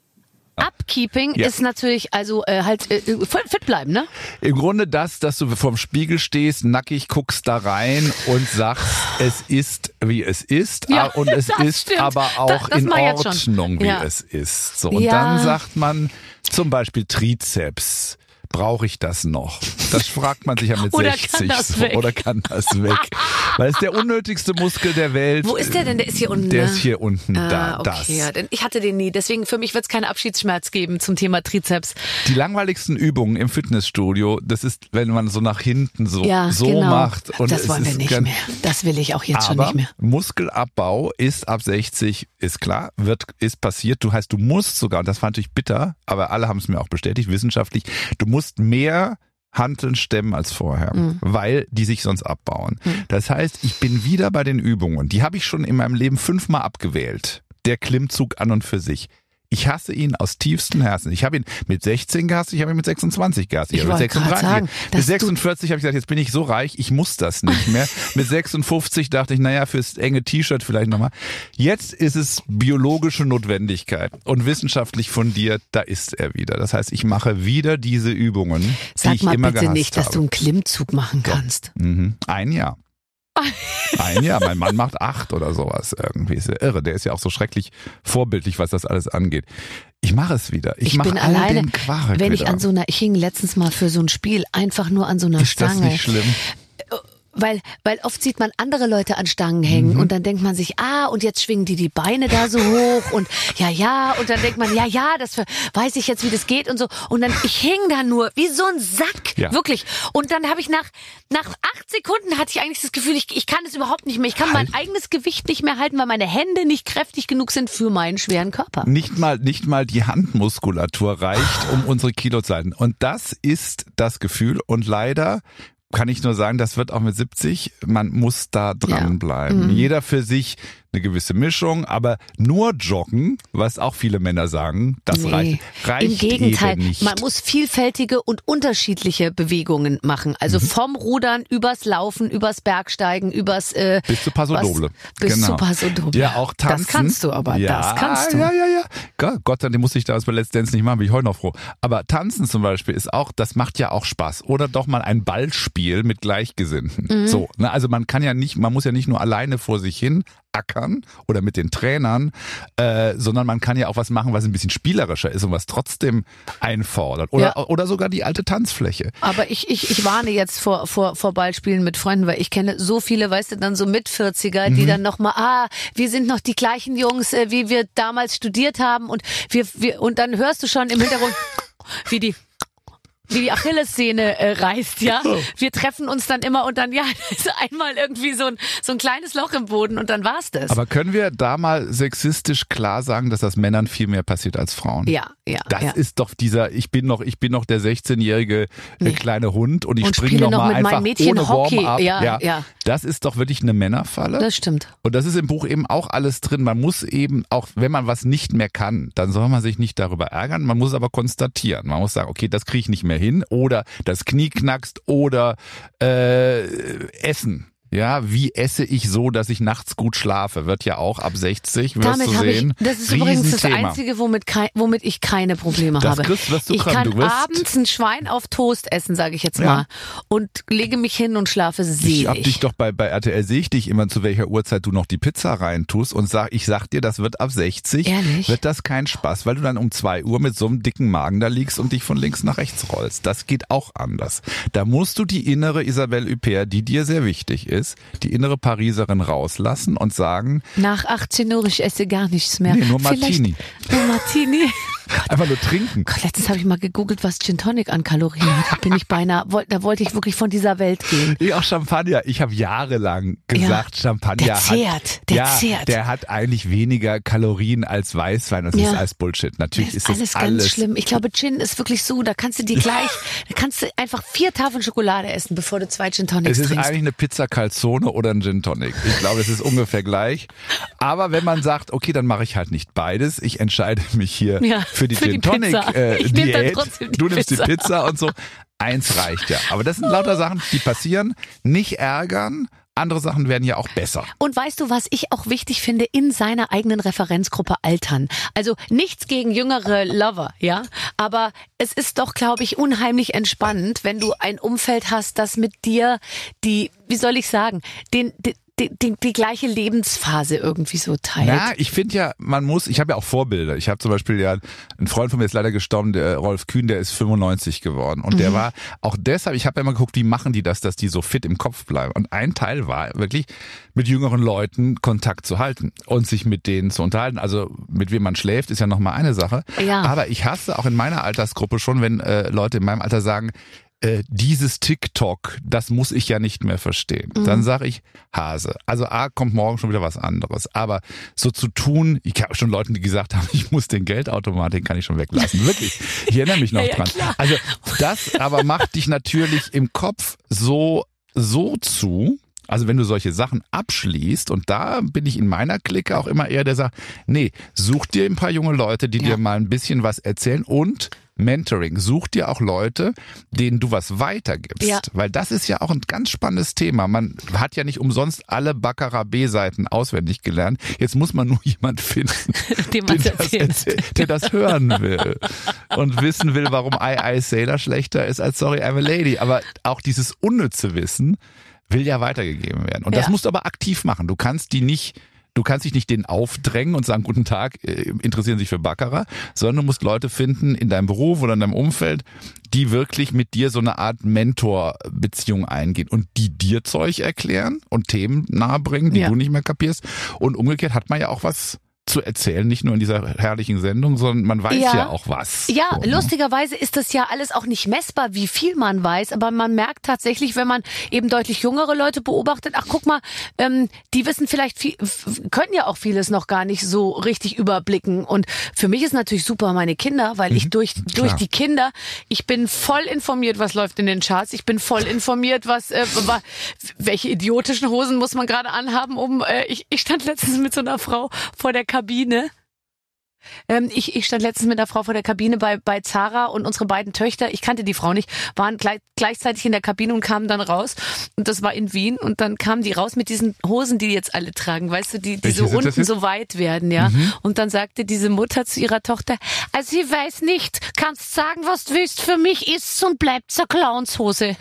Ja. Upkeeping Ja. ist natürlich, also äh, halt äh, fit bleiben, ne? Im Grunde das, dass du vorm Spiegel stehst, nackig guckst da rein und sagst, es ist, wie es ist, Ja, und es das ist stimmt. aber auch Das- das in mach ich jetzt schon. Ordnung, wie Ja. es ist. So, und Ja. dann sagt man zum Beispiel Trizeps. Brauche ich das noch? Das fragt man sich ja mit Oder sechzig. kann das so. weg? Oder kann das weg? Weil es der unnötigste Muskel der Welt. Wo ist der denn? Der ist hier unten. Der ne? ist hier unten, ah, da, okay, das. Ja, denn ich hatte den nie. Deswegen für mich wird es keinen Abschiedsschmerz geben zum Thema Trizeps. Die langweiligsten Übungen im Fitnessstudio, das ist, wenn man so nach hinten so, Ja, so genau. macht. Und das es wollen wir ist nicht ganz, mehr. Das will ich auch jetzt aber schon nicht mehr. Muskelabbau ist ab sechzig, ist klar, wird, ist passiert. Du heißt, du musst sogar, und das war natürlich bitter, aber alle haben es mir auch bestätigt, wissenschaftlich, du musst mehr Hanteln stemmen als vorher, mhm. weil die sich sonst abbauen. Mhm. Das heißt, ich bin wieder bei den Übungen. Die habe ich schon in meinem Leben fünfmal abgewählt. Der Klimmzug an und für sich. Ich hasse ihn aus tiefstem Herzen. Ich habe ihn mit sechzehn gehasst, ich habe ihn mit sechsundzwanzig gehasst, ich, ich habe mit sechsunddreißig. Sagen, mit sechsundvierzig habe ich gesagt, jetzt bin ich so reich, ich muss das nicht mehr. Mit sechsundfünfzig dachte ich, naja, fürs enge T-Shirt vielleicht nochmal. Jetzt ist es biologische Notwendigkeit und wissenschaftlich fundiert, da ist er wieder. Das heißt, ich mache wieder diese Übungen, Sag die ich mal immer bitte gehasst nicht, dass habe. du einen Klimmzug machen kannst. So. Mhm. Ein Jahr. Ein Jahr, mein Mann macht acht oder sowas irgendwie. Ist ja irre, der ist ja auch so schrecklich vorbildlich, was das alles angeht. Ich mache es wieder. Ich, ich mache bin all alleine, den Quark wenn wieder. ich an so einer, ich hing letztens mal für so ein Spiel einfach nur an so einer ist Stange. das nicht schlimm? Weil, weil oft sieht man andere Leute an Stangen hängen mhm. und dann denkt man sich, ah, und jetzt schwingen die die Beine da so hoch und ja, ja, und dann denkt man, ja, ja, das für, weiß ich jetzt, wie das geht und so. Und dann, ich hing da nur wie so ein Sack, ja. wirklich. Und dann habe ich nach, nach acht Sekunden hatte ich eigentlich das Gefühl, ich, ich kann es überhaupt nicht mehr. Ich kann Halt. mein eigenes Gewicht nicht mehr halten, weil meine Hände nicht kräftig genug sind für meinen schweren Körper. Nicht mal, nicht mal die Handmuskulatur reicht, um unsere Kilo zu halten. Und das ist das Gefühl. Und leider kann ich nur sagen, das wird auch mit siebzig, man muss da dranbleiben. Ja. Mhm. Jeder für sich eine gewisse Mischung, aber nur joggen, was auch viele Männer sagen, das Nee. reicht, reicht Im Gegenteil, eben nicht. man muss vielfältige und unterschiedliche Bewegungen machen. Also Mhm. vom Rudern, übers Laufen, übers Bergsteigen, übers äh, Bis zu Paso was- Doble. Bis Genau. zu Paso Doble. Ja, auch tanzen. Das kannst du aber, ja, das kannst du. Ja, ja, ja. Gott, Gott sei Dank musste ich das bei Let's Dance nicht machen, bin ich heute noch froh. Aber tanzen zum Beispiel ist auch, das macht ja auch Spaß. Oder doch mal ein Ballspiel mit Gleichgesinnten. Mhm. So, ne? Also man kann ja nicht, man muss ja nicht nur alleine vor sich hin ackern oder mit den Trainern, äh, sondern man kann ja auch was machen, was ein bisschen spielerischer ist und was trotzdem einfordert. Oder, Ja. oder sogar die alte Tanzfläche. Aber ich, ich, ich warne jetzt vor, vor, vor Ballspielen mit Freunden, weil ich kenne so viele, weißt du, dann so Mit-vierziger, die Mhm. dann nochmal, ah, wir sind noch die gleichen Jungs, äh, wie wir damals studiert haben und wir, wir, und dann hörst du schon im Hintergrund, wie die, wie die Achillessehne äh, reißt, ja. Wir treffen uns dann immer und dann, ja, da ist einmal irgendwie so ein, so ein kleines Loch im Boden und dann war's das. Aber können wir da mal sexistisch klar sagen, dass das Männern viel mehr passiert als Frauen? ja, ja. Das ja. ist doch dieser, ich bin noch, ich bin noch der sechzehnjährige Nee. äh, kleine Hund und ich Und springe spiele noch noch mal mit einfach meinen Mädchen ohne Hockey. Warm-up. Ja, ja. Das ist doch wirklich eine Männerfalle. Das stimmt. Und das ist im Buch eben auch alles drin. Man muss eben, auch wenn man was nicht mehr kann, dann soll man sich nicht darüber ärgern. Man muss aber konstatieren. Man muss sagen, okay, das kriege ich nicht mehr hin. Oder das Knie knackst oder äh, Essen. Ja, wie esse ich so, dass ich nachts gut schlafe? Wird ja auch ab sechzig, wirst Damit du habe ich, sehen. das ist übrigens das Riesenthema. Einzige, womit, kei- womit ich keine Probleme Das habe. kriegst- wirst du ich krank. kann Du wirst- abends ein Schwein auf Toast essen, sage ich jetzt Ja. mal, und lege mich hin und schlafe Ich selig. hab dich doch bei, bei R T L sehe ich dich immer, zu welcher Uhrzeit du noch die Pizza reintust und sag, ich sag dir, das wird ab sechzig, Ehrlich? wird das kein Spaß, weil du dann um zwei Uhr mit so einem dicken Magen da liegst und dich von links nach rechts rollst. Das geht auch anders. Da musst du die innere Isabelle Huppert, die dir sehr wichtig ist, die innere Pariserin rauslassen und sagen, Nach achtzehn Uhr, ich esse gar nichts mehr. nee, nur Vielleicht- Martini. Nur Martini. Einfach nur trinken. Gott, letztens habe ich mal gegoogelt, was Gin Tonic an Kalorien hat. Da bin ich beinahe, woll- da wollte ich wirklich von dieser Welt gehen. Ich auch Champagner. Ich habe jahrelang gesagt, Champagner der hat, zehrt, der ja, zehrt. der hat eigentlich weniger Kalorien als Weißwein. Das Ja. ist alles Bullshit. Natürlich Das ist ist das alles alles, ganz schlimm. Ich glaube, Gin ist wirklich so, da kannst du dir gleich, da kannst du einfach vier Tafeln Schokolade essen, bevor du zwei Gin Tonics Es ist trinkst. eigentlich eine Pizza Calzone oder ein Gin Tonic. Ich glaube, es ist ungefähr gleich. Aber wenn man sagt, okay, dann mache ich halt nicht beides. Ich entscheide mich hier Ja, für die für die Gin Tonic Pizza. äh, Ich nehm dann Diät. trotzdem die Du nimmst Pizza. die Pizza und so. Eins reicht ja. Aber das sind lauter Sachen, die passieren. Nicht ärgern. Andere Sachen werden ja auch besser. Und weißt du, was ich auch wichtig finde, in seiner eigenen Referenzgruppe altern. Also nichts gegen jüngere Lover, ja. Aber es ist doch, glaube ich, unheimlich entspannend, wenn du ein Umfeld hast, das mit dir die, wie soll ich sagen, den, die, die, die, die gleiche Lebensphase irgendwie so teilt. Ja, ich finde ja, man muss, ich habe ja auch Vorbilder. Ich habe zum Beispiel ja, ein Freund von mir ist leider gestorben, der Rolf Kühn, der ist fünfundneunzig geworden. Und Mhm. der war auch deshalb, ich habe ja immer geguckt, wie machen die das, dass die so fit im Kopf bleiben. Und ein Teil war wirklich, mit jüngeren Leuten Kontakt zu halten und sich mit denen zu unterhalten. Also mit wem man schläft, ist ja nochmal eine Sache. Ja. Aber ich hasse auch in meiner Altersgruppe schon, wenn äh, Leute in meinem Alter sagen, äh, dieses TikTok, das muss ich ja nicht mehr verstehen. Mhm. Dann sage ich, Hase. Also A, kommt morgen schon wieder was anderes. Aber so zu tun, ich habe schon Leute, die gesagt haben, ich muss den Geldautomat, den kann ich schon weglassen. Wirklich. Ich erinnere mich noch Ja, ja, dran. klar. Also das aber macht dich natürlich im Kopf so, so zu, also wenn du solche Sachen abschließt, und da bin ich in meiner Clique auch immer eher der sagt, nee, such dir ein paar junge Leute, die Ja. dir mal ein bisschen was erzählen, und Mentoring. Such dir auch Leute, denen du was weitergibst. Ja. Weil das ist ja auch ein ganz spannendes Thema. Man hat ja nicht umsonst alle Baccarat B-Seiten auswendig gelernt. Jetzt muss man nur jemand finden, Dem man den das erzählt. erzählt, der das hören will und wissen will, warum I I Sailor schlechter ist als Sorry I'm a Lady. Aber auch dieses unnütze Wissen will ja weitergegeben werden. Und das Ja. musst du aber aktiv machen. Du kannst die nicht, du kannst dich nicht denen aufdrängen und sagen, guten Tag, äh, interessieren sich für Baccarat, sondern du musst Leute finden in deinem Beruf oder in deinem Umfeld, die wirklich mit dir so eine Art Mentor-Beziehung eingehen und die dir Zeug erklären und Themen nahebringen, die Ja. du nicht mehr kapierst. Und umgekehrt hat man ja auch was zu erzählen, nicht nur in dieser herrlichen Sendung, sondern man weiß ja, ja auch was. Ja, so, ne? Lustigerweise ist das ja alles auch nicht messbar, wie viel man weiß, aber man merkt tatsächlich, wenn man eben deutlich jüngere Leute beobachtet, ach guck mal, ähm, die wissen vielleicht viel, können ja auch vieles noch gar nicht so richtig überblicken. Und für mich ist natürlich super meine Kinder, weil ich Mhm, durch klar. durch die Kinder, ich bin voll informiert, was läuft in den Charts, ich bin voll informiert, was äh, wa- welche idiotischen Hosen muss man gerade anhaben, um äh, ich, ich stand letztens mit so einer Frau vor der Kabine. Ähm, ich, ich stand letztens mit einer Frau vor der Kabine bei, bei Zara und unsere beiden Töchter, ich kannte die Frau nicht, waren gleich, gleichzeitig in der Kabine und kamen dann raus. Und das war in Wien. Und dann kamen die raus mit diesen Hosen, die jetzt alle tragen, weißt du, die, die Welche so sind das unten jetzt? so weit werden, ja. Mhm. Und dann sagte diese Mutter zu ihrer Tochter, also ich weiß nicht, kannst sagen, was du willst, für mich ist's und bleibt's eine Clownshose.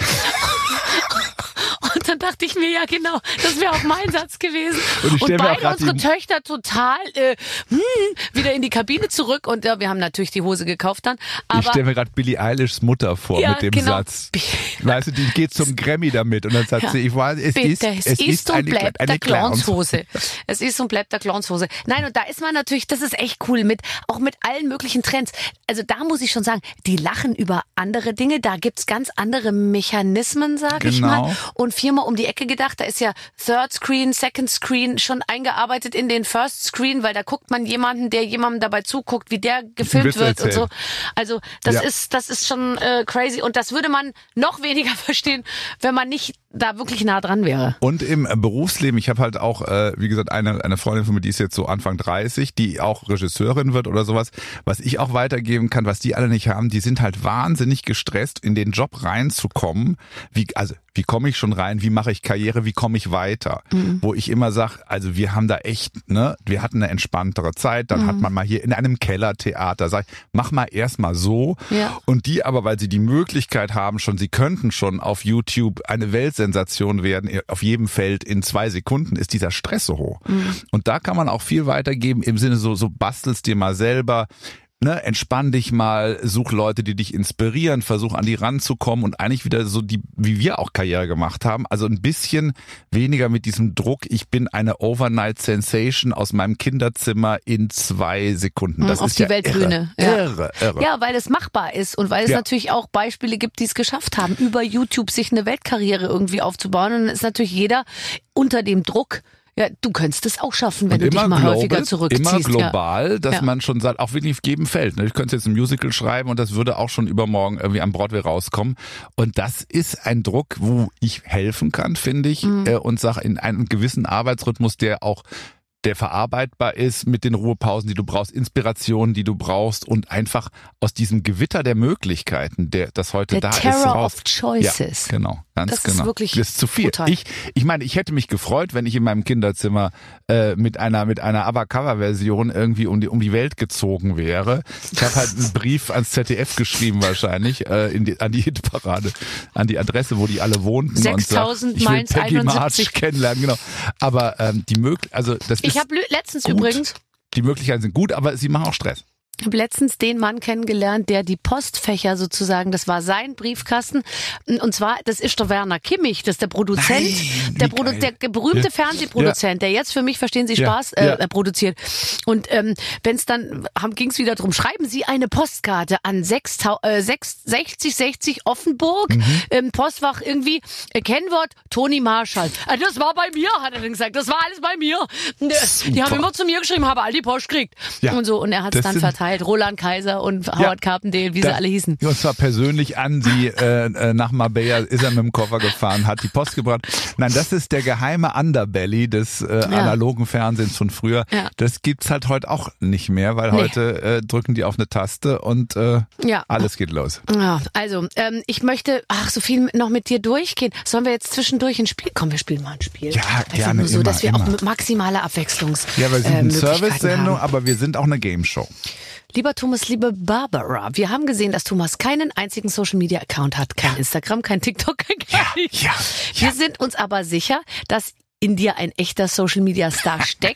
Und dann dachte ich mir, ja genau, das wäre auch mein Satz gewesen. Und ich stell Und mir auch beide grad unsere die- Töchter total äh, hm, wieder in die Kabine zurück. Und ja, wir haben natürlich die Hose gekauft dann. Ich Aber stelle mir gerade Billie Eilishs Mutter vor Ja, mit dem genau. Satz. Weißt du, die geht zum Grammy damit und dann sagt Ja. sie, ich weiß, es bitte, ist, es, es ist und eine, bleibt eine der Clownshose. Es ist und bleibt der Clownshose. Nein, und da ist man natürlich, das ist echt cool, mit auch mit allen möglichen Trends. Also da muss ich schon sagen, die lachen über andere Dinge. Da gibt's ganz andere Mechanismen, sag ich Genau. mal. Und viermal um die Ecke gedacht, da ist ja Third Screen, Second Screen schon eingearbeitet in den First Screen, weil da guckt man jemanden, der jemandem dabei zuguckt, wie der gefilmt Witz wird und erzählen. so. Also das Ja. ist das ist schon äh, crazy und das würde man noch weniger verstehen, wenn man nicht da wirklich nah dran wäre. Und im äh, Berufsleben, ich habe halt auch, äh, wie gesagt, eine, eine Freundin von mir, die ist jetzt so Anfang dreißig, die auch Regisseurin wird oder sowas. Was ich auch weitergeben kann, was die alle nicht haben, die sind halt wahnsinnig gestresst, in den Job reinzukommen. Wie, also wie komme ich schon rein, wie mache ich Karriere, wie komme ich weiter? Mhm. Wo ich immer sage, also wir haben da echt, ne, wir hatten eine entspanntere Zeit, dann Mhm. hat man mal hier in einem Kellertheater, sag ich, mach mal erstmal so. Ja. Und die aber, weil sie die Möglichkeit haben schon, sie könnten schon auf YouTube eine Weltsensation werden, auf jedem Feld in zwei Sekunden, ist dieser Stress so hoch. Mhm. Und da kann man auch viel weitergeben im Sinne so, so bastelst dir mal selber, ne, entspann dich mal, such Leute, die dich inspirieren, versuch an die ranzukommen und eigentlich wieder so die, wie wir auch Karriere gemacht haben, also ein bisschen weniger mit diesem Druck, ich bin eine Overnight Sensation aus meinem Kinderzimmer in zwei Sekunden. Das Auf ist die ja Weltbühne. Irre, Ja. irre, irre. Ja, weil es machbar ist und weil es Ja. natürlich auch Beispiele gibt, die es geschafft haben, über YouTube sich eine Weltkarriere irgendwie aufzubauen. Und dann ist natürlich jeder unter dem Druck, ja, du könntest es auch schaffen, wenn Und du dich immer mal global, häufiger zurückziehst. Immer global, dass Ja. man schon sagt, auch wirklich auf jedem Feld. ne? Ich könnte jetzt ein Musical schreiben und das würde auch schon übermorgen irgendwie am Broadway rauskommen. Und das ist ein Druck, wo ich helfen kann, finde ich, Mhm. äh, und sage, in einem gewissen Arbeitsrhythmus, der auch der verarbeitbar ist mit den Ruhepausen, die du brauchst, Inspirationen, die du brauchst und einfach aus diesem Gewitter der Möglichkeiten, der das heute Der da ist, Terror raus. of Choices. Ja, genau, ganz Das ist genau. wirklich das ist zu viel. brutal. Ich, ich meine, ich hätte mich gefreut, wenn ich in meinem Kinderzimmer äh, mit einer mit einer ABBA-Cover-Version irgendwie um die um die Welt gezogen wäre. Ich habe halt einen Brief ans Z D F geschrieben wahrscheinlich äh, in die, an die Hitparade, an die Adresse, wo die alle wohnten und sechstausend sag, ich will Mainz Peggy March einundsiebzig. kennenlernen, genau. Aber ähm, die möglich, also das Ich ist habe letztens gut. übrigens Die Möglichkeiten sind gut, aber sie machen auch Stress. Ich habe letztens den Mann kennengelernt, der die Postfächer sozusagen, das war sein Briefkasten. Und zwar, das ist der Werner Kimmich, das ist der Produzent, Nein, der, wie Produ geil. der berühmte Ja. Fernsehproduzent, der jetzt für mich, verstehen Sie, Ja. Spaß äh, Ja. äh, produziert. Und ähm, wenn es dann, ging es wieder drum, schreiben Sie eine Postkarte an sechs, äh, sechs, sechzig sechzig Offenburg, Mhm. ähm, Postfach irgendwie, äh, Kennwort Toni Marschall. Äh, das war bei mir, hat er dann gesagt, das war alles bei mir. Und, äh, die haben Super. immer zu mir geschrieben, habe all die Post gekriegt. Ja. Und so, und er hat es Das dann sind- verteilt. Roland Kaiser und Howard Carpendale, wie sie Da- alle hießen. Und zwar persönlich an sie äh, äh, nach Marbella ist er mit dem Koffer gefahren, hat die Post gebracht. Nein, das ist der geheime Underbelly des äh, analogen Fernsehens von früher. Ja. Das gibt's halt heute auch nicht mehr, weil Nee. heute äh, drücken die auf eine Taste und äh, Ja. alles geht los. Ja, also, ähm, ich möchte, ach, so viel noch mit dir durchgehen. Sollen wir jetzt zwischendurch ein Spiel? Komm, wir spielen mal ein Spiel. Ja, Einfach gerne, nur so, immer, dass wir auch immer. mit maximaler Abwechslungs Ja, wir sind äh, eine Möglichkeiten Service-Sendung, haben. aber wir sind auch eine Game-Show. Lieber Thomas, liebe Barbara, wir haben gesehen, dass Thomas keinen einzigen Social-Media-Account hat. Kein Instagram, kein TikTok, kein gar nichts. ja, Wir ja. sind uns aber sicher, dass in dir ein echter Social-Media-Star steckt.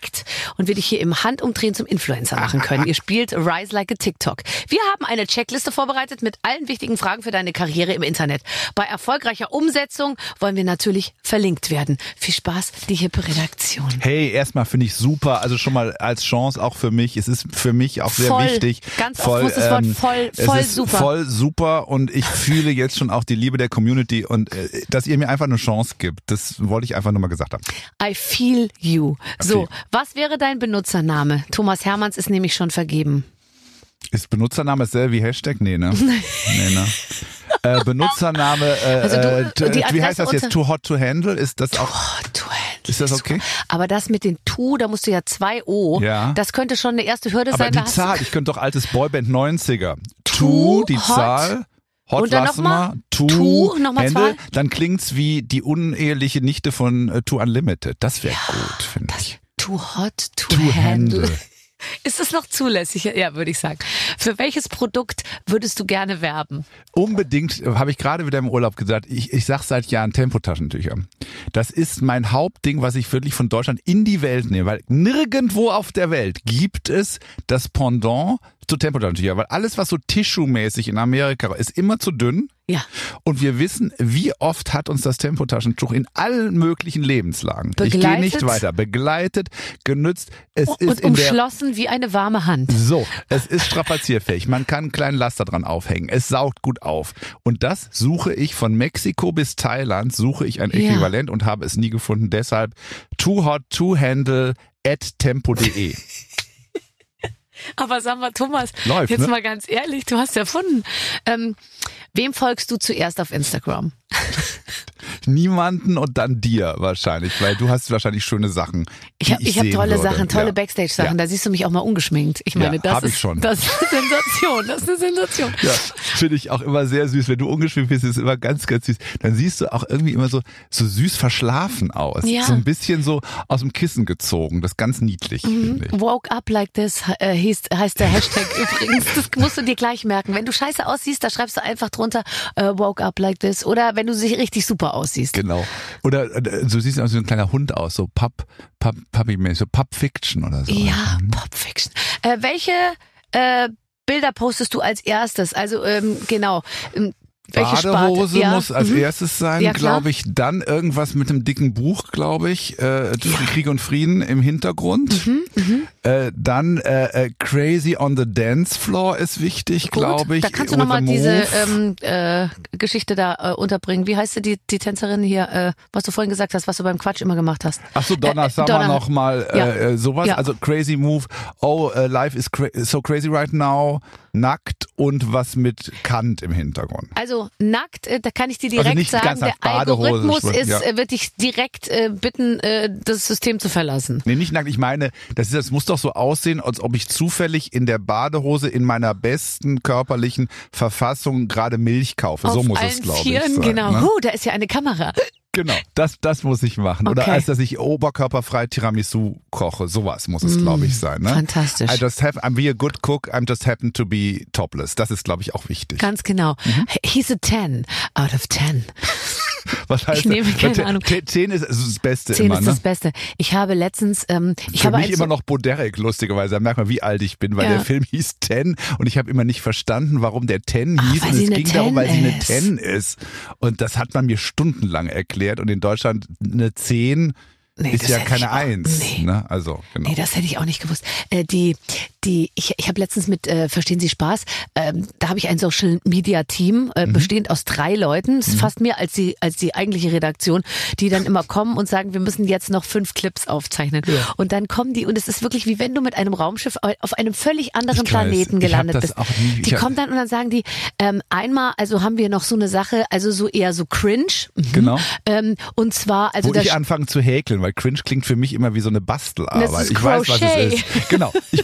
und wir dich hier im Handumdrehen zum Influencer machen können. Ihr spielt Rise Like a TikTok. Wir haben eine Checkliste vorbereitet mit allen wichtigen Fragen für deine Karriere im Internet. Bei erfolgreicher Umsetzung wollen wir natürlich verlinkt werden. Viel Spaß, die hippe Redaktion. Hey, erstmal finde ich super, also schon mal als Chance auch für mich. Es ist für mich auch sehr voll, wichtig. Ganz voll, oft muss das Wort ähm, voll, voll es ist super. Voll super und ich fühle jetzt schon auch die Liebe der Community und äh, dass ihr mir einfach eine Chance gibt. Das wollte ich einfach nur mal gesagt haben. I feel you. So, feel. was wäre dein Benutzername? Thomas Hermanns ist nämlich schon vergeben. Ist Benutzername dasselbe wie Hashtag? Nee, ne? nee, ne? Äh, Benutzername, äh, Also du, äh, t- die wie heißt das Adresse jetzt? Too hot to handle? Ist das auch? Oh, du Held, Ist das okay? super. Aber das mit den Tu, da musst du ja zwei O. Ja. Das könnte schon eine erste Hürde Aber sein. die da hast Zahl, du- ich könnte doch altes Boyband neunziger. Tu, Tu, die hot. Zahl. Hot Und dann lassen noch mal. wir. Tu, Tu, noch mal Handle. zwei. Dann klingt's wie die uneheliche Nichte von äh, Two Unlimited. Das wäre gut, finde ich. Too hot to, To handle. handle. Ist das noch zulässig? Ja, würde ich sagen. Für welches Produkt würdest du gerne werben? Unbedingt, äh, habe ich gerade wieder im Urlaub gesagt, ich, ich sag seit Jahren Tempotaschentücher. Das ist mein Hauptding, was ich wirklich von Deutschland in die Welt nehme, weil nirgendwo auf der Welt gibt es das Pendant zu Tempotaschentücher, weil alles, was so Tissue-mäßig in Amerika ist, immer zu dünn. Ja. Und wir wissen, wie oft hat uns das Tempotaschentuch in allen möglichen Lebenslagen. Ich gehe Begleitet. nicht weiter. Begleitet, genützt. Es Und ist in der umschlossen wie eine warme Hand. so, es ist strapazierfähig. Man kann einen kleinen Laster dran aufhängen. Es saugt gut auf. Und das suche ich von Mexiko bis Thailand, suche ich ein Ja. Äquivalent und habe es nie gefunden. Deshalb too hot to handle at tempo punkt de. Aber sag mal, Thomas, Läuft, jetzt ne? mal ganz ehrlich, du hast erfunden. Ähm, wem folgst du zuerst auf Instagram? Niemanden und dann dir wahrscheinlich, weil du hast wahrscheinlich schöne Sachen. Ich habe die ich hab sehen tolle würde. Sachen, tolle Ja. Backstage-Sachen. Ja. Da siehst du mich auch mal ungeschminkt. Ich meine, Ja, das, hab ich ist, schon. das ist eine Sensation. Das ist eine Sensation. Ja, finde ich auch immer sehr süß. Wenn du ungeschminkt bist, ist es immer ganz, ganz süß. Dann siehst du auch irgendwie immer so, so süß verschlafen aus. Ja. So ein bisschen so aus dem Kissen gezogen. Das ist ganz niedlich, finde ich. Woke up like this äh, hieß, heißt der Hashtag übrigens. Das musst du dir gleich merken. Wenn du scheiße aussiehst, da schreibst du einfach drunter äh, woke up like this. Oder wenn du sich richtig super aussiehst. Genau. Oder äh, so siehst du aus wie ein kleiner Hund aus, so Pub, Pub, Puppy-mäßig, so Pub Fiction oder so. Ja, Pop Fiction. Äh, welche äh, Bilder postest du als erstes? Also ähm, genau. Ähm, welche Badehose Sparte? Ja. muss als Mhm. erstes sein, Ja, klar. glaube ich. Dann irgendwas mit einem dicken Buch, glaube ich. Äh, Krieg und Frieden im Hintergrund. Mhm, Äh, dann äh, äh, Crazy on the Dance Floor ist wichtig, Gut, glaube ich. da kannst du With nochmal a diese Move. ähm, äh, Geschichte da äh, unterbringen. Wie heißt sie, die, die Tänzerin hier, äh, was du vorhin gesagt hast, was du beim Quatsch immer gemacht hast? Ach so, Donna Äh, Summer Donna- noch mal äh, Ja. äh, sowas. Ja. Also Crazy Move. Oh, uh, life is cra so crazy right now. Nackt und was mit Kant im Hintergrund. Also nackt, äh, da kann ich dir direkt Also nicht sagen, ganz der nackt, Badehose, Algorithmus schwimmen, ist, ja. äh, wird dich direkt äh, bitten, äh, das System zu verlassen. Nee, nicht nackt. Ich meine, das, ist, das muss doch so aussehen, als ob ich zufällig in der Badehose in meiner besten körperlichen Verfassung gerade Milch kaufe. So Auf muss allen es, glaube ich, Vieren, sein. genau. Ne? Huh, da ist ja eine Kamera. Genau, das, das muss ich machen. Oder Okay. als dass ich oberkörperfrei Tiramisu koche. Sowas muss es, glaube ich, sein. Ne? Fantastisch. I just have, I'm be a good cook, I'm just happen to be topless. Das ist, glaube ich, auch wichtig. Ganz genau. Mhm. He's a ten out of ten. Was heißt Ich nehme das? keine T- Ahnung. T- Zehn ist ist das Beste Zehn immer, ist ne? das Beste. Ich habe letztens, ähm, ich Für habe mich ein immer so- noch Boderek, lustigerweise. Da merkt man, wie alt ich bin, weil Ja. der Film hieß Ten und ich habe immer nicht verstanden, warum der Ten Ach, hieß. weil Und sie es eine ging darum, weil sie Ten eine ist. Ten ist. Und das hat man mir stundenlang erklärt. Und in Deutschland eine Zehn Nee, ist das ja hätte keine ich auch- Eins. nee. Ne? Also, genau. Nee, das hätte ich auch nicht gewusst. Äh, die, die, ich, ich habe letztens mit, äh, verstehen Sie Spaß, ähm, da habe ich ein Social Media Team, äh, Mhm. bestehend aus drei Leuten, das ist fast mehr als die, als die eigentliche Redaktion, die dann immer kommen und sagen, wir müssen jetzt noch fünf Clips aufzeichnen. Und dann kommen die und es ist wirklich wie wenn du mit einem Raumschiff auf einem völlig anderen Ich weiß, Planeten ich hab gelandet das bist. auch nie- die ich hab- kommen dann und dann sagen die, ähm, einmal, also haben wir noch so eine Sache, also so eher so cringe. Mhm. Genau. Ähm, und zwar, also Wo da ich anfange zu häkeln, weil Cringe klingt für mich immer wie so eine Bastelarbeit. Das ist ich weiß, was Crochet. es ist. Genau. Ich bin bei Crochet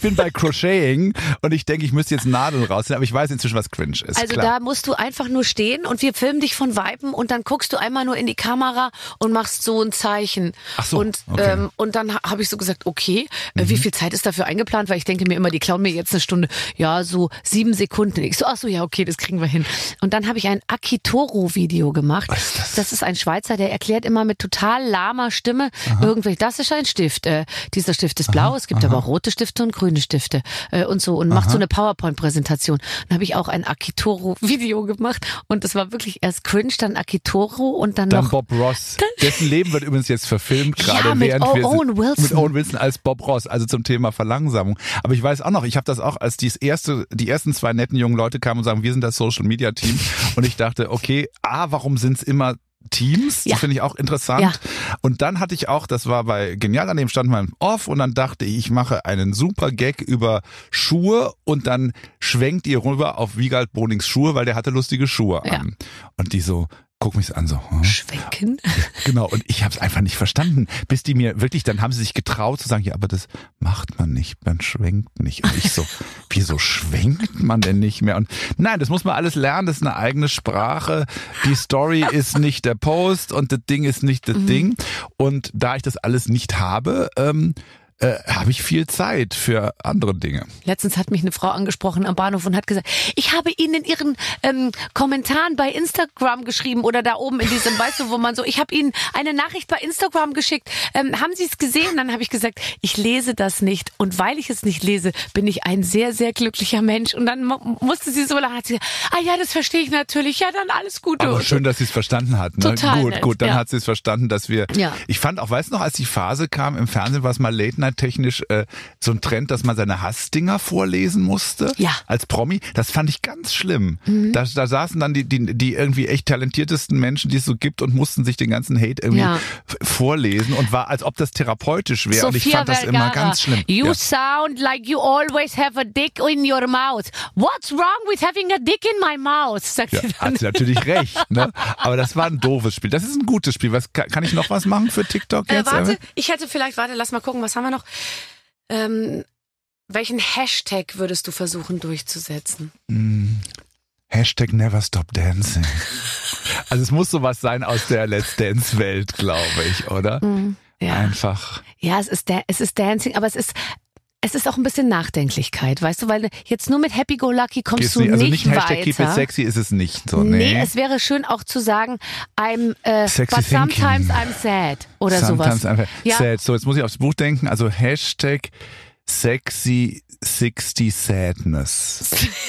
Crocheting und ich denke, ich müsste jetzt Nadeln rausziehen, aber ich weiß inzwischen, was cringe ist. Also klar. da musst du einfach nur stehen und wir filmen dich von Weitem und dann guckst du einmal nur in die Kamera und machst so ein Zeichen. Ach so, und, okay. ähm, und dann habe ich so gesagt, okay, äh, Mhm. wie viel Zeit ist dafür eingeplant? Weil ich denke mir immer, die klauen mir jetzt eine Stunde. Ja, so sieben Sekunden. Ich so, ach so, ja, okay, das kriegen wir hin. Und dann habe ich ein Akitoro-Video gemacht. Was ist das? Das ist ein Schweizer, der erklärt immer mit total lahmer Stimme irgendwelche, das ist ein Stift. Äh, dieser Stift ist blau, es gibt aber auch rote Stifte und grüne Stifte äh, und so und macht so eine PowerPoint-Präsentation. Dann habe ich auch ein Akitoro-Video gemacht und das war wirklich erst cringe, dann Akitoro und dann, Dann noch Bob Ross. Dessen Leben wird übrigens jetzt verfilmt, gerade Ja, mit während O- wir Owen Wilson. mit Owen Wilson als Bob Ross, also zum Thema Verlangsamung. Aber ich weiß auch noch, ich habe das auch, als die erste, die ersten zwei netten jungen Leute kamen und sagen, wir sind das Social Media Team, und ich dachte, okay, ah, warum sind es immer Teams? Ja. Das finde ich auch interessant. Ja. Und dann hatte ich auch, das war bei Genial, an dem stand mal Off, und dann dachte ich, ich mache einen super Gag über Schuhe und dann schwenkt ihr rüber auf Wiegald Bonings Schuhe, weil der hatte lustige Schuhe Ja. an. Und die so, guck mich so an, so. Hm? schwenken. Genau, und ich habe es einfach nicht verstanden, bis die mir wirklich, dann haben sie sich getraut zu sagen, ja, aber das macht man nicht, man schwenkt nicht. Und ich so, wieso schwenkt man denn nicht mehr? Und nein, das muss man alles lernen, das ist eine eigene Sprache. Die Story ist nicht der Post und das Ding ist nicht das Mhm. Ding. Und da ich das alles nicht habe, ähm, äh, habe ich viel Zeit für andere Dinge. Letztens hat mich eine Frau angesprochen am Bahnhof und hat gesagt, ich habe Ihnen in Ihren ähm, Kommentaren bei Instagram geschrieben oder da oben in diesem, weißt du, wo man so, ich habe Ihnen eine Nachricht bei Instagram geschickt. Ähm, haben Sie es gesehen? Dann habe ich gesagt, ich lese das nicht. Und weil ich es nicht lese, bin ich ein sehr, sehr glücklicher Mensch. Und dann mu- musste sie so lange, hat sie gesagt, ah ja, das verstehe ich natürlich. Ja, dann alles Gute. Aber Und schön, dass sie es verstanden hat. Ne? Total gut, nett, gut, dann ja. hat sie es verstanden, dass wir. Ja. Ich fand auch, weißt du noch, als die Phase kam im Fernsehen, war es mal Late Night technisch äh, so ein Trend, dass man seine Hassdinger vorlesen musste. Ja. Als Promi. Das fand ich ganz schlimm. Mhm. Da, da saßen dann die, die, die irgendwie echt talentiertesten Menschen, die es so gibt, und mussten sich den ganzen Hate irgendwie Ja. f- vorlesen, und war, als ob das therapeutisch wäre. Und ich Sophia fand das Vergara, immer ganz schlimm. You Ja. sound like you always have a dick in your mouth. What's wrong with having a dick in my mouth? Sagt Ja, sie dann. hat sie natürlich recht, ne? Aber das war ein doofes Spiel. Das ist ein gutes Spiel. Was kann, kann ich noch was machen für TikTok Äh, jetzt? warte, ich hätte vielleicht, warte, lass mal gucken, was haben wir noch? Ähm, welchen Hashtag würdest du versuchen durchzusetzen? Mm, Hashtag Never Stop Dancing. Also es muss sowas sein aus der Let's Dance Welt, glaube ich, oder? Ja, Einfach. ja, es ist da- es ist Dancing, aber es ist es ist auch ein bisschen Nachdenklichkeit, weißt du, weil jetzt nur mit Happy Go Lucky kommst Gehst du nicht, also nicht nicht Hashtag weiter. Keep It Sexy ist es nicht so. Nee, Nee, es wäre schön auch zu sagen, I'm äh, Sexy but sometimes thinking. I'm sad oder Sometimes sowas. einfach Ja. sad. So, jetzt muss ich aufs Buch denken. Also Hashtag Sexy sixty Sadness.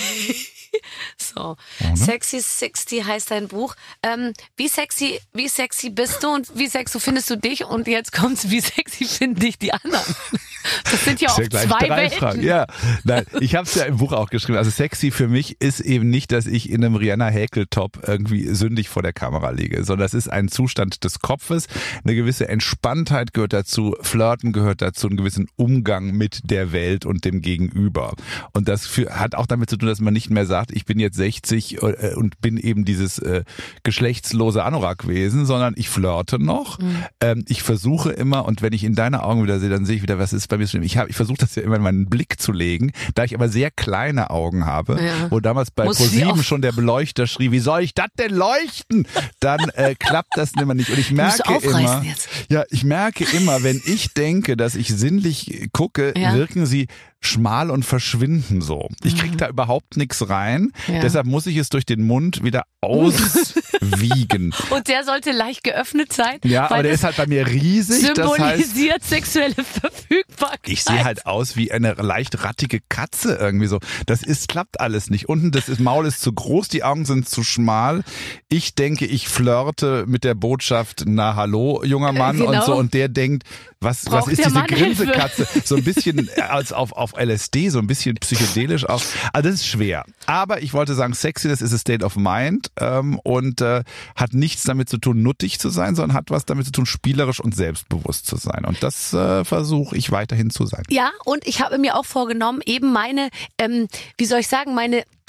So, Sexy sixty heißt dein Buch. Ähm, wie sexy, wie sexy bist du und wie sexy findest du dich? Und jetzt kommt's, wie sexy finden dich die anderen? Das sind ja Ist auch ja gleich zwei drei Welten. Fragen. Ja, nein, ich habe es ja im Buch auch geschrieben. Also sexy für mich ist eben nicht, dass ich in einem Rihanna Häkeltop irgendwie sündig vor der Kamera liege, sondern das ist ein Zustand des Kopfes. Eine gewisse Entspanntheit gehört dazu, Flirten gehört dazu, einen gewissen Umgang mit der Welt und dem Gegenüber. Und das für, hat auch damit zu tun, dass man nicht mehr sagt, ich bin jetzt sechzig äh, und bin eben dieses äh, geschlechtslose Anorak-Wesen, sondern ich flirte noch. Mhm. Ähm, ich versuche immer, und wenn ich in deine Augen wieder sehe, dann sehe ich wieder, was ist bei mir schlimm. Ich habe, ich versuche das ja immer in meinen Blick zu legen, da ich aber sehr kleine Augen habe, Ja. wo damals bei Musst du die ProSieben auch- schon der Beleuchter schrie, wie soll ich das denn leuchten? Dann äh, klappt das immer nicht. Und ich musst du merke aufreißen immer, jetzt. ja, ich merke immer, wenn ich denke, dass ich sinnlich gucke, Ja. wirken sie schmal und verschwinden so. Ich krieg da überhaupt nichts rein. Ja. Deshalb muss ich es durch den Mund wieder auswiegen. Und der sollte leicht geöffnet sein. Ja, weil aber der das ist halt bei mir riesig. Das heißt, symbolisiert sexuelle Verfügbarkeit. ich sehe halt aus wie eine leicht rattige Katze irgendwie so. Das ist, klappt alles nicht. Unten das ist, Maul ist zu groß, die Augen sind zu schmal. Ich denke, ich flirte mit der Botschaft, na hallo, junger Mann, Genau. und so. Und der denkt, was, Braucht was ist der diese Mann Hilfe? Grinsekatze? So ein bisschen als auf, auf L S D, so ein bisschen psychedelisch auch. Also das ist schwer. Aber ich wollte sagen, Sexiness ist a state of mind ähm, und äh, hat nichts damit zu tun, nuttig zu sein, sondern hat was damit zu tun, spielerisch und selbstbewusst zu sein. Und das äh, versuche ich weiterhin zu sein. Ja, und ich habe mir auch vorgenommen, eben meine, ähm, wie soll ich sagen, meine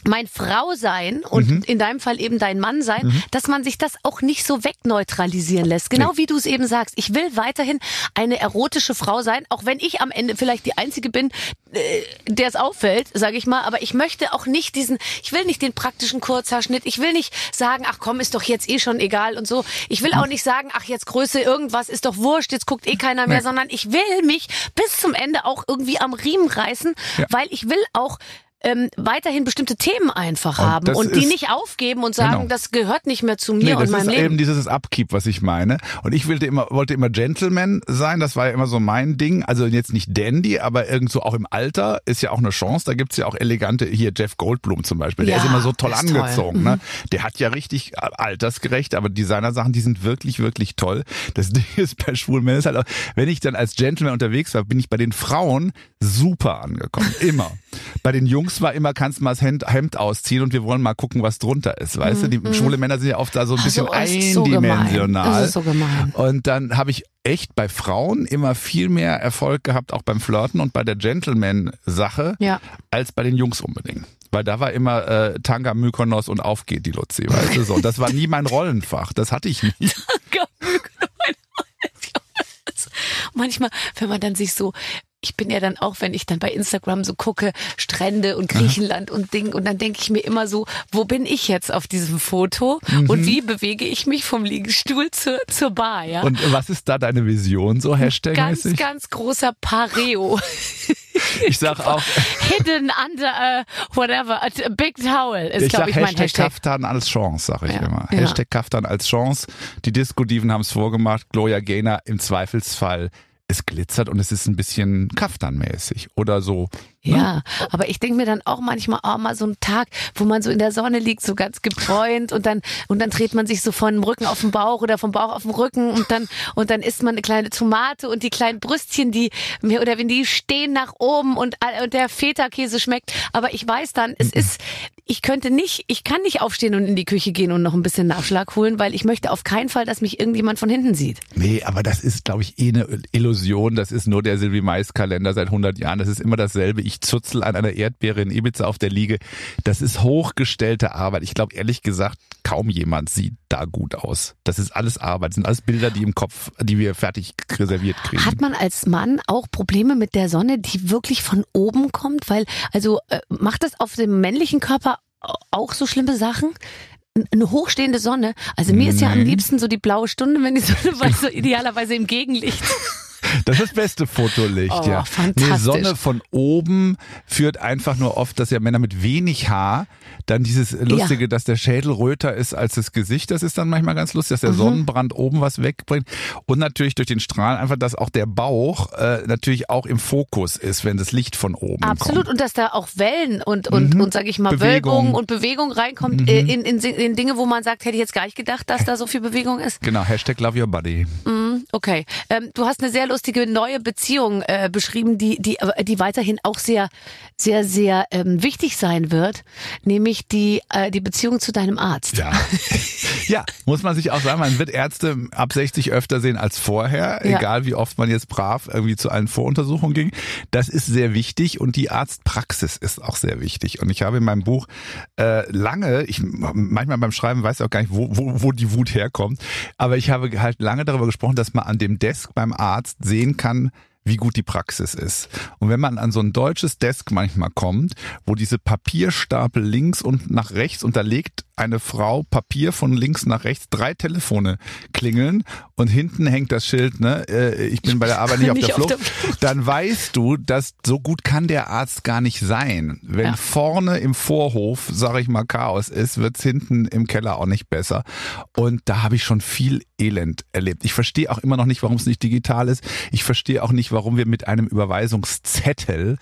mein Frau sein und Mhm. in deinem Fall eben dein Mann sein, Mhm. dass man sich das auch nicht so wegneutralisieren lässt. Genau Nee. wie du es eben sagst. Ich will weiterhin eine erotische Frau sein, auch wenn ich am Ende vielleicht die Einzige bin, äh, der es auffällt, sage ich mal. Aber ich möchte auch nicht diesen, ich will nicht den praktischen Kurzhaarschnitt. Ich will nicht sagen, ach komm, ist doch jetzt eh schon egal und so. Ich will auch nicht sagen, ach jetzt Größe irgendwas ist doch wurscht, jetzt guckt eh keiner mehr, Nee. sondern ich will mich bis zum Ende auch irgendwie am Riemen reißen, Ja. weil ich will auch ähm, weiterhin bestimmte Themen einfach Und haben das und die ist- nicht aufgeben und sagen, Genau. das gehört nicht mehr zu mir Nee, und das meinem ist Leben. eben dieses Upkeep, was ich meine. Und ich wollte immer, wollte immer Gentleman sein, das war ja immer so mein Ding. Also jetzt nicht Dandy, aber irgendwo auch im Alter ist ja auch eine Chance. Da gibt's ja auch elegante, hier Jeff Goldblum zum Beispiel, der Ja, ist immer so toll der ist toll. angezogen. Ne? Der hat ja richtig altersgerecht, aber Designersachen, die sind wirklich, wirklich toll. Das Ding ist bei schwulen Männern ist halt auch, wenn ich dann als Gentleman unterwegs war, bin ich bei den Frauen super angekommen. Immer. Bei den Jungs war immer, kannst du mal das Hemd, Hemd ausziehen und wir wollen mal gucken, was drunter ist. Weißt du, die schwule Männer sind ja oft da so ein Ach bisschen so, das ist so eindimensional. gemein. Das ist so gemein. Und dann habe ich echt bei Frauen immer viel mehr Erfolg gehabt, auch beim Flirten und bei der Gentleman-Sache, Ja. als bei den Jungs unbedingt. Weil da war immer äh, Tanga, Mykonos und auf geht die Luzi, weißt du so. Und das war nie mein Rollenfach, das hatte ich nicht. Manchmal, wenn man dann sich so, ich bin ja dann auch, wenn ich dann bei Instagram so gucke, Strände und Griechenland und Ding, und dann denke ich mir immer so, wo bin ich jetzt auf diesem Foto und wie bewege ich mich vom Liegestuhl zur, zur Bar, ja? Und was ist da deine Vision so, ganz, Hashtag-mäßig? ganz großer Pareo. Ich sag auch, Hidden under uh, whatever, a big towel ist, ich glaube sag ich, mein Hashtag Hashtag. Kaftan als Chance, sag ich Ja, immer. ja. Hashtag Kaftan als Chance. Die Disco-Diven haben es vorgemacht. Gloria Gaynor im Zweifelsfall. Es glitzert und es ist ein bisschen Kaftan-mäßig oder so. Ne? Ja, aber ich denke mir dann auch manchmal, oh, mal so ein Tag, wo man so in der Sonne liegt, so ganz gebräunt und dann und dann dreht man sich so von dem Rücken auf den Bauch oder vom Bauch auf den Rücken und dann und dann isst man eine kleine Tomate und die kleinen Brüstchen, die mir oder wenn die stehen nach oben und, und der Feta-Käse schmeckt. Aber ich weiß dann, es ist, ich könnte nicht, ich kann nicht aufstehen und in die Küche gehen und noch ein bisschen Nachschlag holen, weil ich möchte auf keinen Fall, dass mich irgendjemand von hinten sieht. Nee, aber das ist, glaube ich, eh eine Illusion. Das ist nur der Sylvie Mais-Kalender seit hundert Jahren. Das ist immer dasselbe. Ich zutzel an einer Erdbeere in Ibiza auf der Liege. Das ist hochgestellte Arbeit. Ich glaube, ehrlich gesagt, kaum jemand sieht da gut aus. Das ist alles Arbeit. Das sind alles Bilder, die im Kopf, die wir fertig reserviert kriegen. Hat man als Mann auch Probleme mit der Sonne, die wirklich von oben kommt? Weil, also äh, macht das auf dem männlichen Körper auch so schlimme Sachen? N- Eine hochstehende Sonne. Also mir ist ja am Nee. liebsten so die blaue Stunde, wenn die Sonne weil so idealerweise im Gegenlicht. Das ist das beste Fotolicht, Oh, ja. fantastisch. Nee, Sonne von oben führt einfach nur oft, dass ja Männer mit wenig Haar dann dieses Lustige, Ja. dass der Schädel röter ist als das Gesicht. Das ist dann manchmal ganz lustig, dass der Mhm. Sonnenbrand oben was wegbringt. Und natürlich durch den Strahlen einfach, dass auch der Bauch äh, natürlich auch im Fokus ist, wenn das Licht von oben Absolut. kommt. Und dass da auch Wellen und, und, Mhm. und sag ich mal, Bewegung. Wölbung und Bewegung reinkommt Mhm. äh, in, in, in Dinge, wo man sagt, hätte ich jetzt gar nicht gedacht, dass da so viel Bewegung ist. Genau, Hashtag Love Your Body. Mhm, okay. Ähm, du hast eine sehr lustige neue Beziehung äh, beschrieben, die, die, die weiterhin auch sehr, sehr, sehr ähm, wichtig sein wird, nämlich die, äh, die Beziehung zu deinem Arzt. Ja. Ja, muss man sich auch sagen, man wird Ärzte ab sechzig öfter sehen als vorher, Ja. egal wie oft man jetzt brav irgendwie zu allen Voruntersuchungen ging. Das ist sehr wichtig und die Arztpraxis ist auch sehr wichtig. Und ich habe in meinem Buch äh, lange, ich manchmal beim Schreiben weiß ich auch gar nicht, wo, wo, wo die Wut herkommt, aber ich habe halt lange darüber gesprochen, dass man an dem Desk beim Arzt sehen kann, wie gut die Praxis ist. Und wenn man an so ein deutsches Desk manchmal kommt, wo diese Papierstapel links und nach rechts und da legt eine Frau Papier von links nach rechts, drei Telefone klingeln und hinten hängt das Schild, ne, äh, ich bin bei der Arbeit nicht auf Nicht der auf Flucht, der Flucht. dann weißt du, dass so gut kann der Arzt gar nicht sein. Wenn Ja. vorne im Vorhof, sage ich mal, Chaos ist, wird's hinten im Keller auch nicht besser. Und da habe ich schon viel Elend erlebt. Ich verstehe auch immer noch nicht, warum es nicht digital ist. Ich verstehe auch nicht, warum wir mit einem Überweisungszettel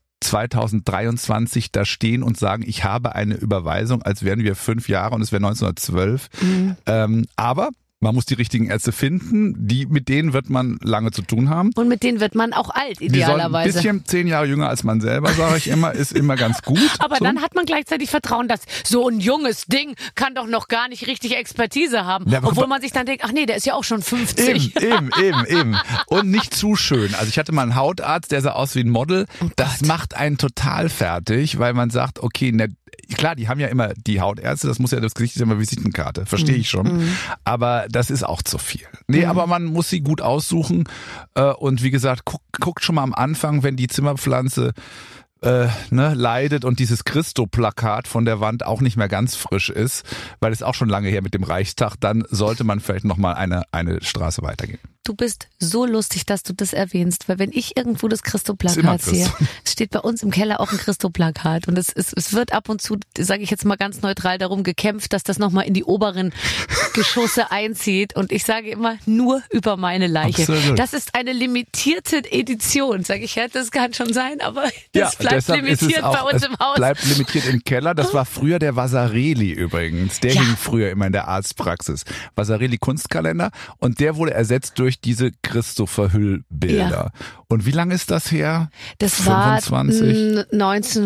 zweitausenddreiundzwanzig da stehen und sagen, ich habe eine Überweisung, als wären wir fünf Jahre und es wäre neunzehnhundertzwölf. Mhm. Ähm, aber man muss die richtigen Ärzte finden, die, mit denen wird man lange zu tun haben. Und mit denen wird man auch alt, Die sollen ein idealerweise. bisschen zehn Jahre jünger als man selber, sage ich immer, ist immer ganz gut. Aber so. dann hat man gleichzeitig Vertrauen, dass so ein junges Ding kann doch noch gar nicht richtig Expertise haben. Ja, aber- Obwohl man sich dann denkt, ach nee, der ist ja auch schon fünfzig. Eben, eben, eben, eben. Und nicht zu schön. Also ich hatte mal einen Hautarzt, der sah aus wie ein Model. Oh Das macht einen total fertig, weil man sagt, okay, ne, klar, die haben ja immer die Hautärzte, das muss ja, das Gesicht ist ja immer Visitenkarte, verstehe ich schon. Mhm. Aber das ist auch zu viel. Nee, mhm. aber man muss sie gut aussuchen. Und wie gesagt, guckt, guckt schon mal am Anfang, wenn die Zimmerpflanze Äh, ne, leidet und dieses Christo-Plakat von der Wand auch nicht mehr ganz frisch ist, weil es auch schon lange her mit dem Reichstag, dann sollte man vielleicht nochmal eine, eine Straße weitergehen. Du bist so lustig, dass du das erwähnst, weil wenn ich irgendwo das Christo-Plakat sehe, es steht bei uns im Keller auch ein Christo-Plakat und es, es, es wird ab und zu, sage ich jetzt mal ganz neutral, darum gekämpft, dass das nochmal in die oberen Geschosse einzieht und ich sage immer, nur über meine Leiche. Absolut. Das ist eine limitierte Edition, sage ich, ja, das kann schon sein, aber das ja, bleibt limitiert auch, bei uns im Haus. Bleibt limitiert im Keller, das war früher der Vasarely übrigens, der ja. hing früher immer in der Arztpraxis. Vasarely Kunstkalender und der wurde ersetzt durch diese Christopher-Hüll-Bilder. Ja. Und wie lange ist das her? Das fünfundzwanzig? War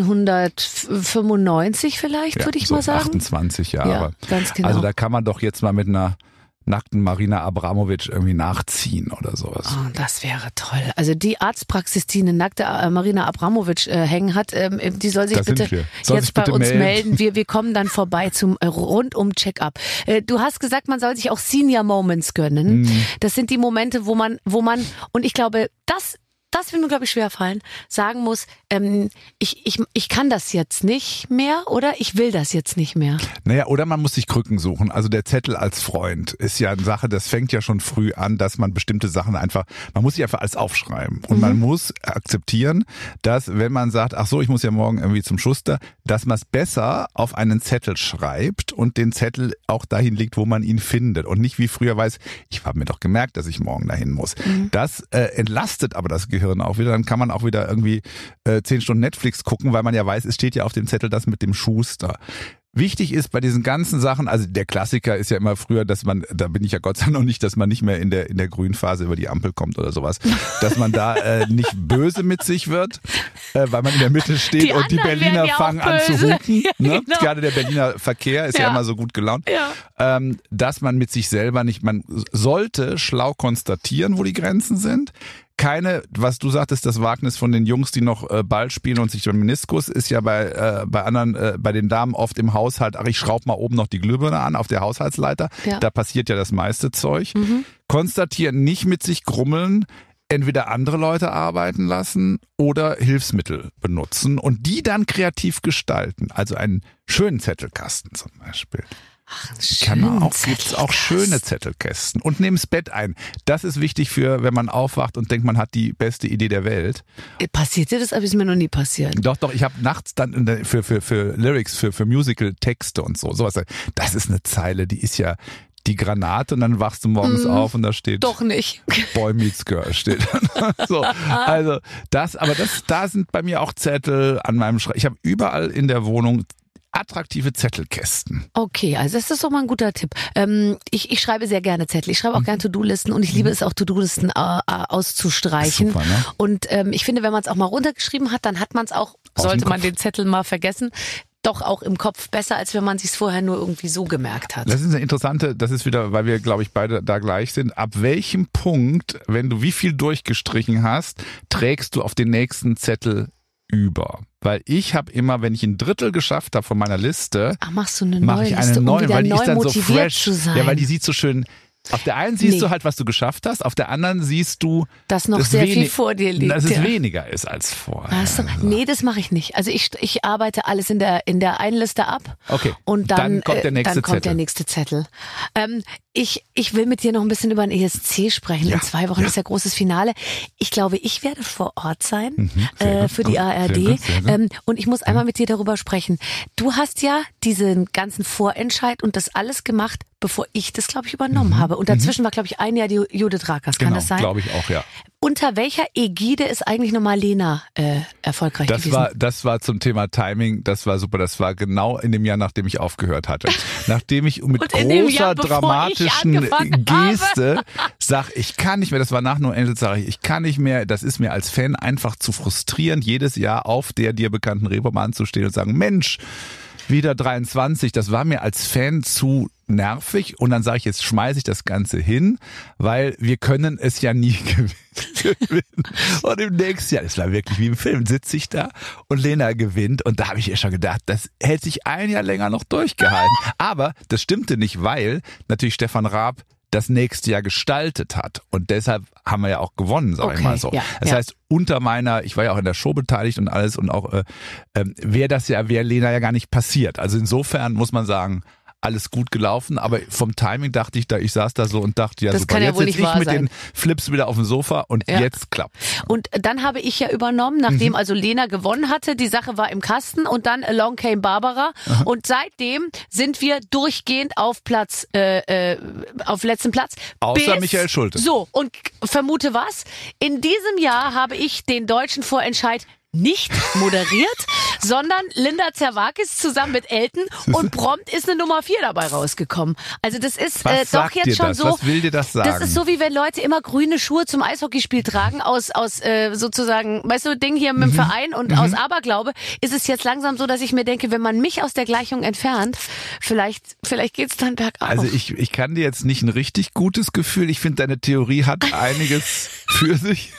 neunzehnhundertfünfundneunzig vielleicht, ja, würde ich so mal sagen. achtundzwanzig Jahre. Ja, ganz genau. Also da kann man doch jetzt mal mit einer nackten Marina Abramovic irgendwie nachziehen oder sowas. Oh, das wäre toll. Also die Arztpraxis, die eine nackte Marina Abramovic äh, hängen hat, ähm, die soll sich da bitte soll jetzt sich bei bitte uns melden. melden. Wir, wir kommen dann vorbei zum äh, Rundum-Check-up. Äh, du hast gesagt, man soll sich auch Senior Moments gönnen. Mhm. Das sind die Momente, wo man, wo man, und ich glaube, das Das wird mir, glaube ich, schwerfallen, sagen muss, ähm, ich, ich, ich kann das jetzt nicht mehr oder ich will das jetzt nicht mehr. Naja, oder man muss sich Krücken suchen. Also der Zettel als Freund ist ja eine Sache, das fängt ja schon früh an, dass man bestimmte Sachen einfach, man muss sich einfach alles aufschreiben. Und mhm. man muss akzeptieren, dass wenn man sagt, ach so, ich muss ja morgen irgendwie zum Schuster, dass man es besser auf einen Zettel schreibt und den Zettel auch dahin legt, wo man ihn findet. Und nicht wie früher weiß, ich habe mir doch gemerkt, dass ich morgen dahin muss. Mhm. Das äh, entlastet aber das Gehirn auch wieder, dann kann man auch wieder irgendwie äh, zehn Stunden Netflix gucken, weil man ja weiß, es steht ja auf dem Zettel das mit dem Schuster. Wichtig ist bei diesen ganzen Sachen, also der Klassiker ist ja immer früher, dass man, da bin ich ja Gott sei Dank noch nicht, dass man nicht mehr in der in der Grünphase über die Ampel kommt oder sowas, dass man da äh, nicht böse mit sich wird, äh, weil man in der Mitte steht die und die Berliner ja fangen an zu hupen. Ja, ne? genau. Gerade der Berliner Verkehr ist ja, ja immer so gut gelaunt. Ja. Ähm, dass man mit sich selber nicht, man sollte schlau konstatieren, wo die Grenzen sind. Keine, was du sagtest, das Wagnis von den Jungs, die noch äh, Ball spielen und sich den Meniskus, ist ja bei äh, bei anderen, äh, bei den Damen oft im Haushalt, ach, ich schraube mal oben noch die Glühbirne an auf der Haushaltsleiter. Ja. Da passiert ja das meiste Zeug. Mhm. Konstatieren, nicht mit sich grummeln, entweder andere Leute arbeiten lassen oder Hilfsmittel benutzen und die dann kreativ gestalten. Also einen schönen Zettelkasten zum Beispiel. Ach, Kann man auch, gibt's auch schöne Zettelkästen. Und nehm's Bett ein. Das ist wichtig für, wenn man aufwacht und denkt, man hat die beste Idee der Welt. Passiert dir das? Aber ist mir noch nie passiert. Doch, doch. Ich habe nachts dann für, für, für Lyrics, für, für Musical-Texte und so, sowas. Das ist eine Zeile, die ist ja die Granate und dann wachst du morgens mm, auf und da steht doch nicht. Boy Meets Girl steht dann. So, also das, aber das, da sind bei mir auch Zettel an meinem Schreibtisch. Ich habe überall in der Wohnung attraktive Zettelkästen. Okay, also das ist doch mal ein guter Tipp. Ähm, ich, ich schreibe sehr gerne Zettel. Ich schreibe auch gerne To-Do-Listen und ich liebe es auch, To-Do-Listen äh, auszustreichen. Super, ne? Und ähm, ich finde, wenn man es auch mal runtergeschrieben hat, dann hat man es auch, Aus sollte dem man Kopf. den Zettel mal vergessen, doch auch im Kopf besser, als wenn man sich vorher nur irgendwie so gemerkt hat. Das ist eine interessante, das ist wieder, weil wir, glaube ich, beide da gleich sind. Ab welchem Punkt, wenn du wie viel durchgestrichen hast, trägst du auf den nächsten Zettel über? Weil ich habe immer, wenn ich ein Drittel geschafft habe von meiner Liste, Ach, machst du eine mache neue ich eine Liste, neue, um wieder weil die neu ist dann so motiviert fresh. zu sein. Ja, weil die sieht so schön. Auf der einen siehst Nee. du halt, was du geschafft hast, auf der anderen siehst du, Dass noch dass sehr wenig- viel vor dir liegt. dass es ja. weniger ist als vorher. Hast du, nee, das mache ich nicht. Also ich, ich arbeite alles in der in der einen Liste ab. Okay. Und dann, Dann kommt der äh, nächste dann kommt Zettel. der nächste Zettel. Ähm, ich, ich will mit dir noch ein bisschen über ein E S C sprechen. Ja. In zwei Wochen Ja. ist ja großes Finale. Ich glaube, ich werde vor Ort sein Mhm, sehr äh, gut. für die Gut, A R sehr D. gut, sehr gut. Ähm, und ich muss einmal mit dir darüber sprechen. Du hast ja diesen ganzen Vorentscheid und das alles gemacht, bevor ich das, glaube ich, übernommen Mhm. habe. Und dazwischen war, glaube ich, ein Jahr die Judith Rakers. Kann Genau, das sein? glaube ich auch, ja. Unter welcher Ägide ist eigentlich nochmal Lena äh, erfolgreich Das gewesen? war, das war zum Thema Timing, das war super. Das war genau in dem Jahr, nachdem ich aufgehört hatte. Nachdem ich mit Und in dem großer Jahr, bevor ich dramatischen angefangen Geste sag, ich kann nicht mehr, das war nach No Angels, sage ich, ich kann nicht mehr, das ist mir als Fan einfach zu frustrierend, jedes Jahr auf der dir bekannten Reeperbahn zu stehen und sagen, Mensch, wieder dreiundzwanzig. Das war mir als Fan zu nervig und dann sage ich, jetzt schmeiße ich das Ganze hin, weil wir können es ja nie gewinnen. Und im nächsten Jahr, das war wirklich wie im Film, sitze ich da und Lena gewinnt und da habe ich ihr schon gedacht, das hält sich ein Jahr länger noch durchgehalten. Aber das stimmte nicht, weil natürlich Stefan Raab das nächste Jahr gestaltet hat und deshalb haben wir ja auch gewonnen, sag okay, ich mal so. Ja, das ja. heißt, unter meiner, ich war ja auch in der Show beteiligt und alles und auch äh, äh, wäre das ja, wäre Lena ja gar nicht passiert. Also insofern muss man sagen, alles gut gelaufen, aber vom Timing dachte ich da, ich saß da so und dachte, ja das super, kann ja jetzt wohl sitze nicht ich wahr mit sein. den Flips wieder auf dem Sofa und Ja. jetzt klappt. Und dann habe ich ja übernommen, nachdem Mhm. also Lena gewonnen hatte, die Sache war im Kasten und dann Along Came Barbara Aha. und seitdem sind wir durchgehend auf Platz, äh, äh, auf letzten Platz. Außer bis, Michael Schulte. So, und vermute was? In diesem Jahr habe ich den deutschen Vorentscheid nicht moderiert, sondern Linda Zerwakis zusammen mit Elton und prompt ist eine Nummer vier dabei rausgekommen. Also das ist Was äh, doch sagt jetzt dir schon das? so. Was will dir das sagen? Das ist so, wie wenn Leute immer grüne Schuhe zum Eishockeyspiel tragen aus aus äh, sozusagen, weißt du, Ding hier mit dem Mhm. Verein und Mhm. aus Aberglaube, ist es jetzt langsam so, dass ich mir denke, wenn man mich aus der Gleichung entfernt, vielleicht vielleicht geht's dann bergauf. Also ich, ich kann dir jetzt nicht ein richtig gutes Gefühl. Ich finde, deine Theorie hat einiges für sich.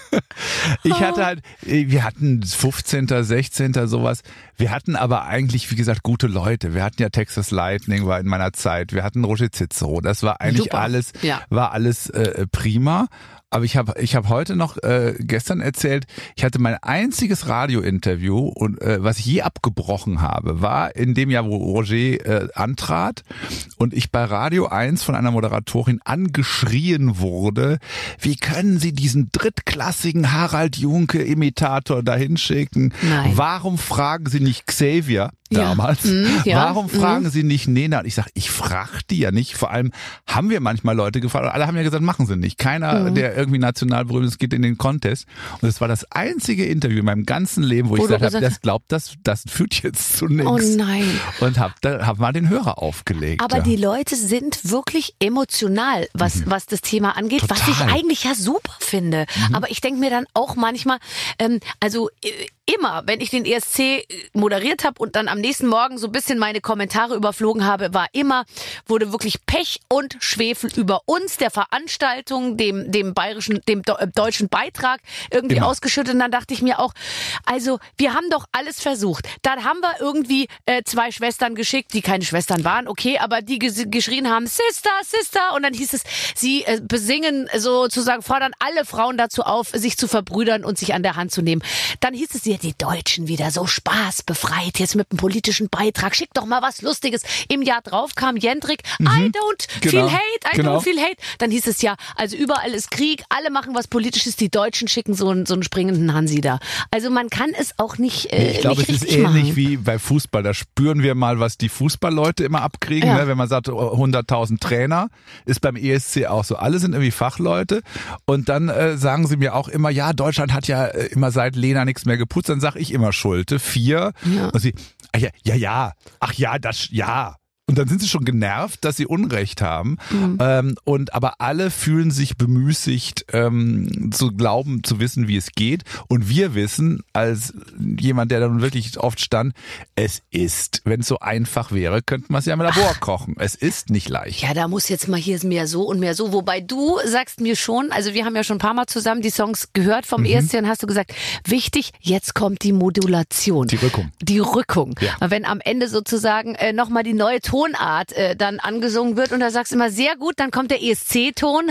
Ich hatte halt, wir hatten fünfzehnter, sechzehnter sowas. Wir hatten aber eigentlich, wie gesagt, gute Leute. Wir hatten ja Texas Lightning, war in meiner Zeit. Wir hatten Roger Cicero. Das war eigentlich Super. alles, Ja. war alles äh, prima. Aber ich habe ich hab heute noch äh, gestern erzählt, ich hatte mein einziges Radiointerview und äh, was ich je abgebrochen habe, war in dem Jahr, wo Roger äh, antrat und ich bei Radio eins von einer Moderatorin angeschrien wurde, wie können Sie diesen drittklassigen Harald Junke Imitator dahin schicken? Nein. Warum fragen Sie nicht Xavier damals? Ja. Mm, ja. Warum Mm. fragen Sie nicht Nena? Und ich sage, ich frage die ja nicht. Vor allem haben wir manchmal Leute gefragt und alle haben ja gesagt, machen Sie nicht. Keiner, Mhm. der irgendwie national berühmt ist, geht in den Contest. Und es war das einzige Interview in meinem ganzen Leben, wo, Wo ich du gesagt habe, gesagt das glaubt, das, das führt jetzt zu nichts. Oh nein. Und hab, da, hab mal den Hörer aufgelegt. Aber ja. die Leute sind wirklich emotional, was, was das Thema angeht, was ich Total. eigentlich ja super finde. Aber ich denke mir dann auch manchmal, ähm, also äh, immer, wenn ich den E S C moderiert habe und dann am nächsten Morgen so ein bisschen meine Kommentare überflogen habe, war immer, wurde wirklich Pech und Schwefel über uns, der Veranstaltung, dem, dem bayerischen, dem do- deutschen Beitrag irgendwie Immer. ausgeschüttet. Und dann dachte ich mir auch, also wir haben doch alles versucht. Dann haben wir irgendwie äh, zwei Schwestern geschickt, die keine Schwestern waren, okay, aber die ges- geschrien haben, Sister, Sister. Und dann hieß es, sie äh, besingen sozusagen, fordern alle Frauen dazu auf, sich zu verbrüdern und sich an der Hand zu nehmen. Dann hieß es, ja, die Deutschen wieder so Spaß befreit, jetzt mit einem politischen Beitrag, schick doch mal was Lustiges. Im Jahr drauf kam Jendrik, I don't Genau. feel hate, I Genau. don't feel hate. Dann hieß es ja, also überall ist Krieg, alle machen was Politisches, die Deutschen schicken so einen, so einen springenden Hansi da. Also man kann es auch nicht äh, Nee, ich glaube, es nicht ist richtig ähnlich machen. wie bei Fußball. Da spüren wir mal, was die Fußballleute immer abkriegen. Ja. Ne? Wenn man sagt, hunderttausend Trainer, ist beim E S C auch so. Alle sind irgendwie Fachleute. Und dann äh, sagen sie mir auch immer, ja, Deutschland hat ja äh, immer seit Lena nichts mehr geputzt. Dann sage ich immer Schulte, vier. Ja. Und sie, ach ja, ja, ja, ach ja, das, ja. Und dann sind sie schon genervt, dass sie Unrecht haben. Mhm. Ähm, und aber alle fühlen sich bemüßigt, ähm, zu glauben, zu wissen, wie es geht. Und wir wissen, als jemand, der da nun wirklich oft stand, es ist, wenn es so einfach wäre, könnten wir es ja im Labor kochen. Es ist nicht leicht. Ja, da muss jetzt mal hier mehr so und mehr so. Wobei du sagst mir schon, also wir haben ja schon ein paar Mal zusammen die Songs gehört vom E S C und hast du gesagt, wichtig, jetzt kommt die Modulation. Die Rückung. Die Rückung. Ja. Wenn am Ende sozusagen äh, nochmal die neue Tonart äh, dann angesungen wird und da sagst du immer sehr gut, dann kommt der E S C-Ton,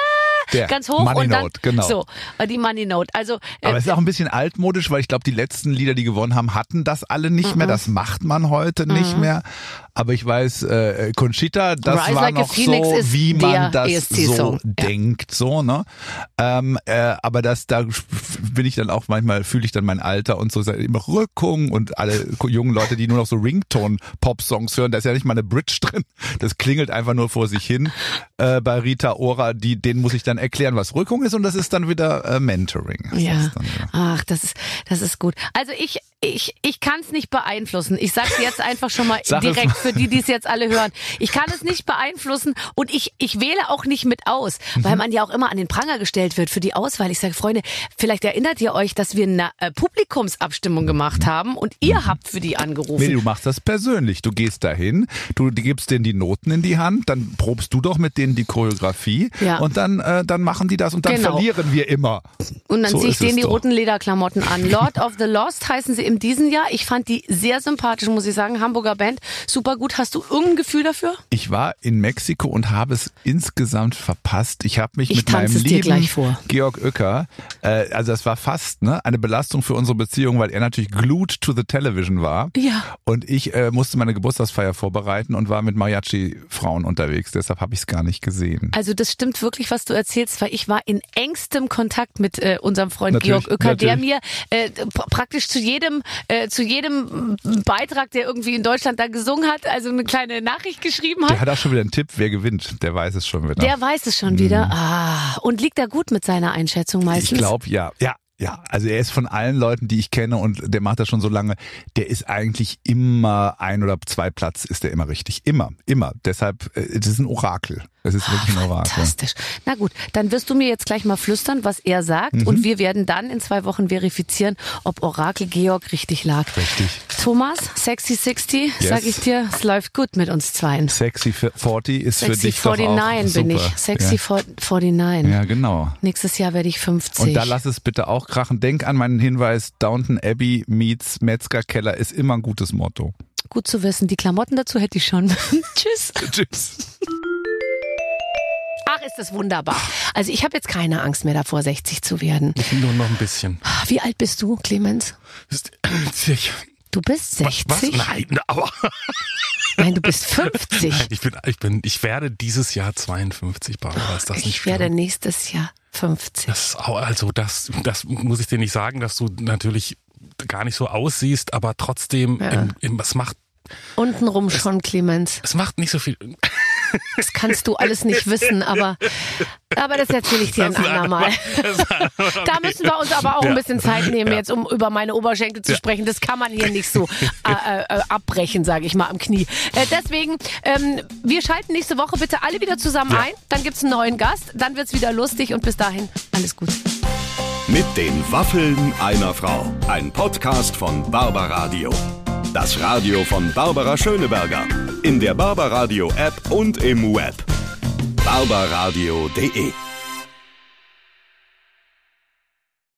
Der ganz hoch Money und dann Note, genau. so, äh, die Money Note. Also äh, Aber es ist auch ein bisschen altmodisch, weil ich glaube, die letzten Lieder, die gewonnen haben, hatten das alle nicht mehr. Das macht man heute nicht mehr. Aber ich weiß, äh, Conchita, das Rise war Like a noch Phoenix so, ist wie der man das E S C-Song. so Ja. denkt, so, ne? Ähm, äh, aber das, da bin ich dann auch manchmal, fühle ich dann mein Alter und so, immer Rückung und alle jungen Leute, die nur noch so Ringtone-Pop-Songs hören, da ist ja nicht mal eine Bridge drin. Das klingelt einfach nur vor sich hin. Äh, bei Rita Ora, die, denen muss ich dann erklären, was Rückung ist und das ist dann wieder äh, Mentoring. Das ja. ist dann, ja. Ach, das ist, das ist gut. Also ich, Ich, ich kann es nicht beeinflussen. Ich sag's jetzt einfach schon mal Sag es direkt mal. für die, die es jetzt alle hören. Ich kann es nicht beeinflussen und ich, ich wähle auch nicht mit aus, weil man ja auch immer an den Pranger gestellt wird für die Auswahl. Ich sage, Freunde, vielleicht erinnert ihr euch, dass wir eine äh, Publikumsabstimmung gemacht haben und ihr habt für die angerufen. Nee, du machst das persönlich. Du gehst dahin, du gibst denen die Noten in die Hand, dann probst du doch mit denen die Choreografie Ja. und dann, äh, dann machen die das und dann Genau. verlieren wir immer. Und dann So ziehe ich ist es denen die doch. roten Lederklamotten an. Lord of the Lost heißen sie in diesem Jahr. Ich fand die sehr sympathisch, muss ich sagen. Hamburger Band, super gut. Hast du irgendein Gefühl dafür? Ich war in Mexiko und habe es insgesamt verpasst. Ich habe mich Ich mit tanze meinem es dir lieben gleich vor. Georg Uecker, äh, also das war fast ne, eine Belastung für unsere Beziehung, weil er natürlich glued to the television war. Ja. Und ich äh, musste meine Geburtstagsfeier vorbereiten und war mit Mariachi-Frauen unterwegs. Deshalb habe ich es gar nicht gesehen. Also das stimmt wirklich, was du erzählst, weil ich war in engstem Kontakt mit äh, unserem Freund Natürlich, Georg Uecker, der natürlich. mir äh, pr- praktisch zu jedem äh, zu jedem Beitrag, der irgendwie in Deutschland da gesungen hat, also eine kleine Nachricht geschrieben Der hat. hat auch schon wieder einen Tipp, wer gewinnt. Der weiß es schon wieder. Der weiß es schon wieder. Ah, und liegt er gut mit seiner Einschätzung meistens? Ich glaube, ja. Ja. Ja, also er ist von allen Leuten, die ich kenne und der macht das schon so lange, der ist eigentlich immer ein oder zwei Platz, ist der immer richtig. Immer, immer. Deshalb, äh, das ist ein Orakel. Das ist wirklich ein Orakel. Fantastisch. Na gut, dann wirst du mir jetzt gleich mal flüstern, was er sagt Mhm. und wir werden dann in zwei Wochen verifizieren, ob Orakel Georg richtig lag. Richtig. Thomas, Sexy sechzig, Yes. sag ich dir, es läuft gut mit uns zweien. Sexy vierzig ist für Sexy dich doch auch neunundvierzig bin super. ich. Sexy neunundvierzig. Ja, genau. Nächstes Jahr werde ich fünfzig. Und da lass es bitte auch krachen. Denk an meinen Hinweis, Downton Abbey meets Metzgerkeller ist immer ein gutes Motto. Gut zu wissen, die Klamotten dazu hätte ich schon. Tschüss. Tschüss. Ach, ist das wunderbar. Also ich habe jetzt keine Angst mehr davor, sechzig zu werden. Nur noch ein bisschen. Wie alt bist du, Clemens? Ist- Ich, Du bist was? sechzig? Nein, aber Nein, du bist fünfzig. Nein, ich bin, ich bin, ich werde dieses Jahr zweiundfünfzig, Barbara. Ist das nicht Ich werde schlimm? nächstes Jahr fünfzig. Das ist auch, also das, das muss ich dir nicht sagen, dass du natürlich gar nicht so aussiehst, aber trotzdem, Ja. im, im, es macht, Untenrum schon, Clemens. es macht nicht so viel. Das kannst du alles nicht wissen, aber, aber das erzähle ich dir ein Das ist ein andermal. Da müssen wir uns aber auch ein Ja. bisschen Zeit nehmen, Ja. jetzt um über meine Oberschenkel zu Ja. sprechen. Das kann man hier nicht so äh, äh, abbrechen, sage ich mal, am Knie. Äh, deswegen, ähm, wir schalten nächste Woche bitte alle wieder zusammen Ja. ein. Dann gibt's einen neuen Gast, dann wird's wieder lustig und bis dahin alles gut. Mit den Waffeln einer Frau. Ein Podcast von Barbaradio. Das Radio von Barbara Schöneberger. In der Barbaradio App und im Web. barbaradio punkt de